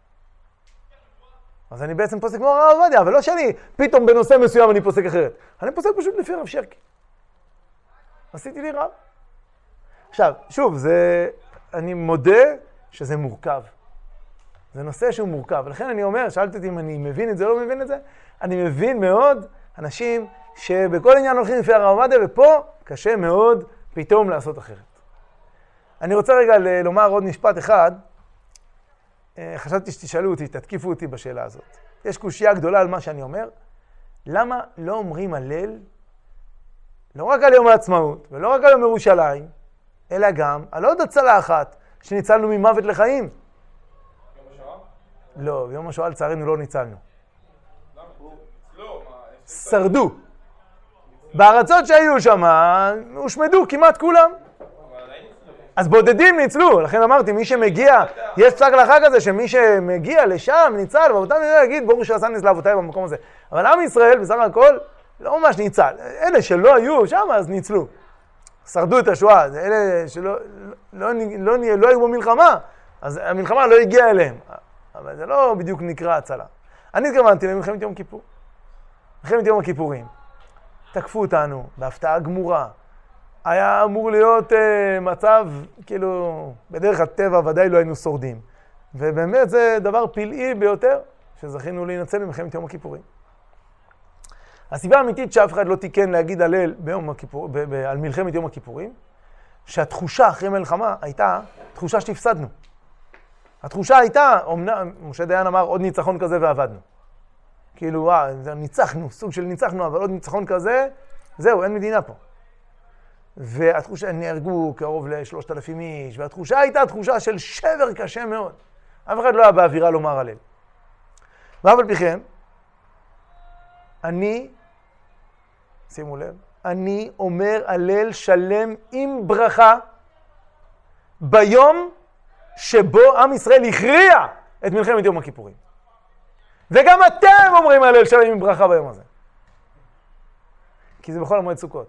אז אני בעצם פוסק כמו הרב עובדיה, אבל לא שאני פתאום בנושא מסוים אני פוסק אחרת. אני פוסק פשוט לפי הרב שרקי. עשיתי לי רב. עכשיו, שוב, זה, אני מודה שזה מורכב. זה נושא שהוא מורכב. ולכן אני אומר, שאלתי אותי אם אני מבין את זה או לא מבין את זה, אני מבין מאוד אנשים שבכל עניין הולכים לפי הרב עובדיה, ופה קשה מאוד פתאום לעשות אחרת. אני רוצה רגע ל- לומר עוד משפט אחד. חשבתי שתשאלו אותי, תתקיפו אותי בשאלה הזאת. יש קושיה גדולה על מה שאני אומר. למה לא אומרים הלל, לא רק על יום העצמאות, ולא רק על יום ירושלים, אלא גם על עוד הצלה אחת, שניצלנו ממוות לחיים? יום השואה? לא, ביום השואה לצערנו לא ניצלנו. למה? לא, מה? שרדו. בארצות שהיו שם, הושמדו כמעט כולם. אז בודדים ניצלו, לכן אמרתי, מי שמגיע, יש פסק הלכה כזה שמי שמגיע לשם ניצל, ואותם נראה להגיד, ברוך שעשה נס לאבותיי במקום הזה. אבל עם ישראל, בסך הכל, לא ממש ניצל. אלה שלא היו שם, אז ניצלו. שרדו את השואה. אלה שלא לא, לא, לא, לא היו במלחמה, אז המלחמה לא הגיעה אליהם. אבל זה לא בדיוק נקרא הצלה. אני התכוונתי למלחמת יום כיפור. מלחמת יום הכיפורים. תקפו אותנו בהפתעה גמורה. היה אמור להיות אה, מצב, כאילו, בדרך הטבע ודאי לא היינו שורדים. ובאמת זה דבר פלאי ביותר, שזכינו להינצל במלחמת יום הכיפורים. הסיבה האמיתית שאף אחד לא תיקן להגיד הלל ביום הכיפור, ב- ב- על מלחמת יום הכיפורים, שהתחושה אחרי מלחמה הייתה תחושה שהפסדנו. התחושה הייתה, אומנם, משה דיין אמר, עוד ניצחון כזה ועבדנו. כאילו, וואה, ניצחנו, סוג של ניצחנו, אבל עוד ניצחון כזה, זהו, אין מדינה פה. והתחושה, נהרגו קרוב לשלושת אלפים איש, והתחושה הייתה תחושה של שבר קשה מאוד. אף אחד לא היה באווירה לומר הלל. ואף על פי כן, אני, שימו לב, אני אומר הלל שלם עם ברכה ביום שבו עם ישראל הכריע את מלחמת יום הכיפורים. וגם אתם אומרים הלל שלם עם ברכה ביום הזה. כי זה בכל המועד סוכות.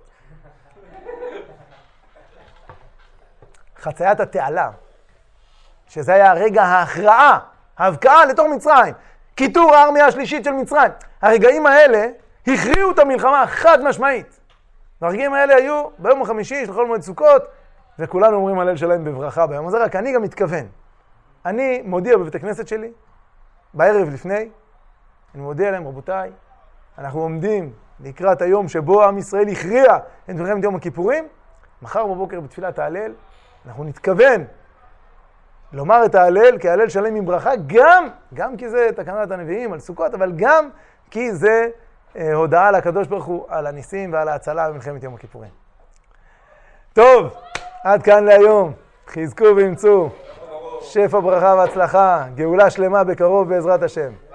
חציית התעלה, שזה היה הרגע ההכרעה, ההבקעה לתוך מצרים, כיתור הארמיה השלישית של מצרים. הרגעים האלה הכריעו את המלחמה חד משמעית. והרגעים האלה היו ביום החמישי של חול מועד סוכות, וכולנו אומרים הלל שלהם בברכה ביום הזה, רק אני גם מתכוון. אני מודיע בבית הכנסת שלי, בערב לפני, אני מודיע להם, רבותיי, אנחנו עומדים לקראת היום שבו עם ישראל הכריע את מלחמת יום הכיפורים, מחר בבוקר בתפילת ההלל, אנחנו נתכוון לומר את ההלל כהלל שלם עם ברכה, גם, גם כי זה תקנת הנביאים על סוכות, אבל גם כי זה אה, הודעה לקדוש ברוך הוא על הניסים ועל ההצלה במלחמת יום הכיפורים. טוב, עד כאן להיום. חזקו ואמצו. שפע ברכה והצלחה, גאולה שלמה בקרוב בעזרת השם.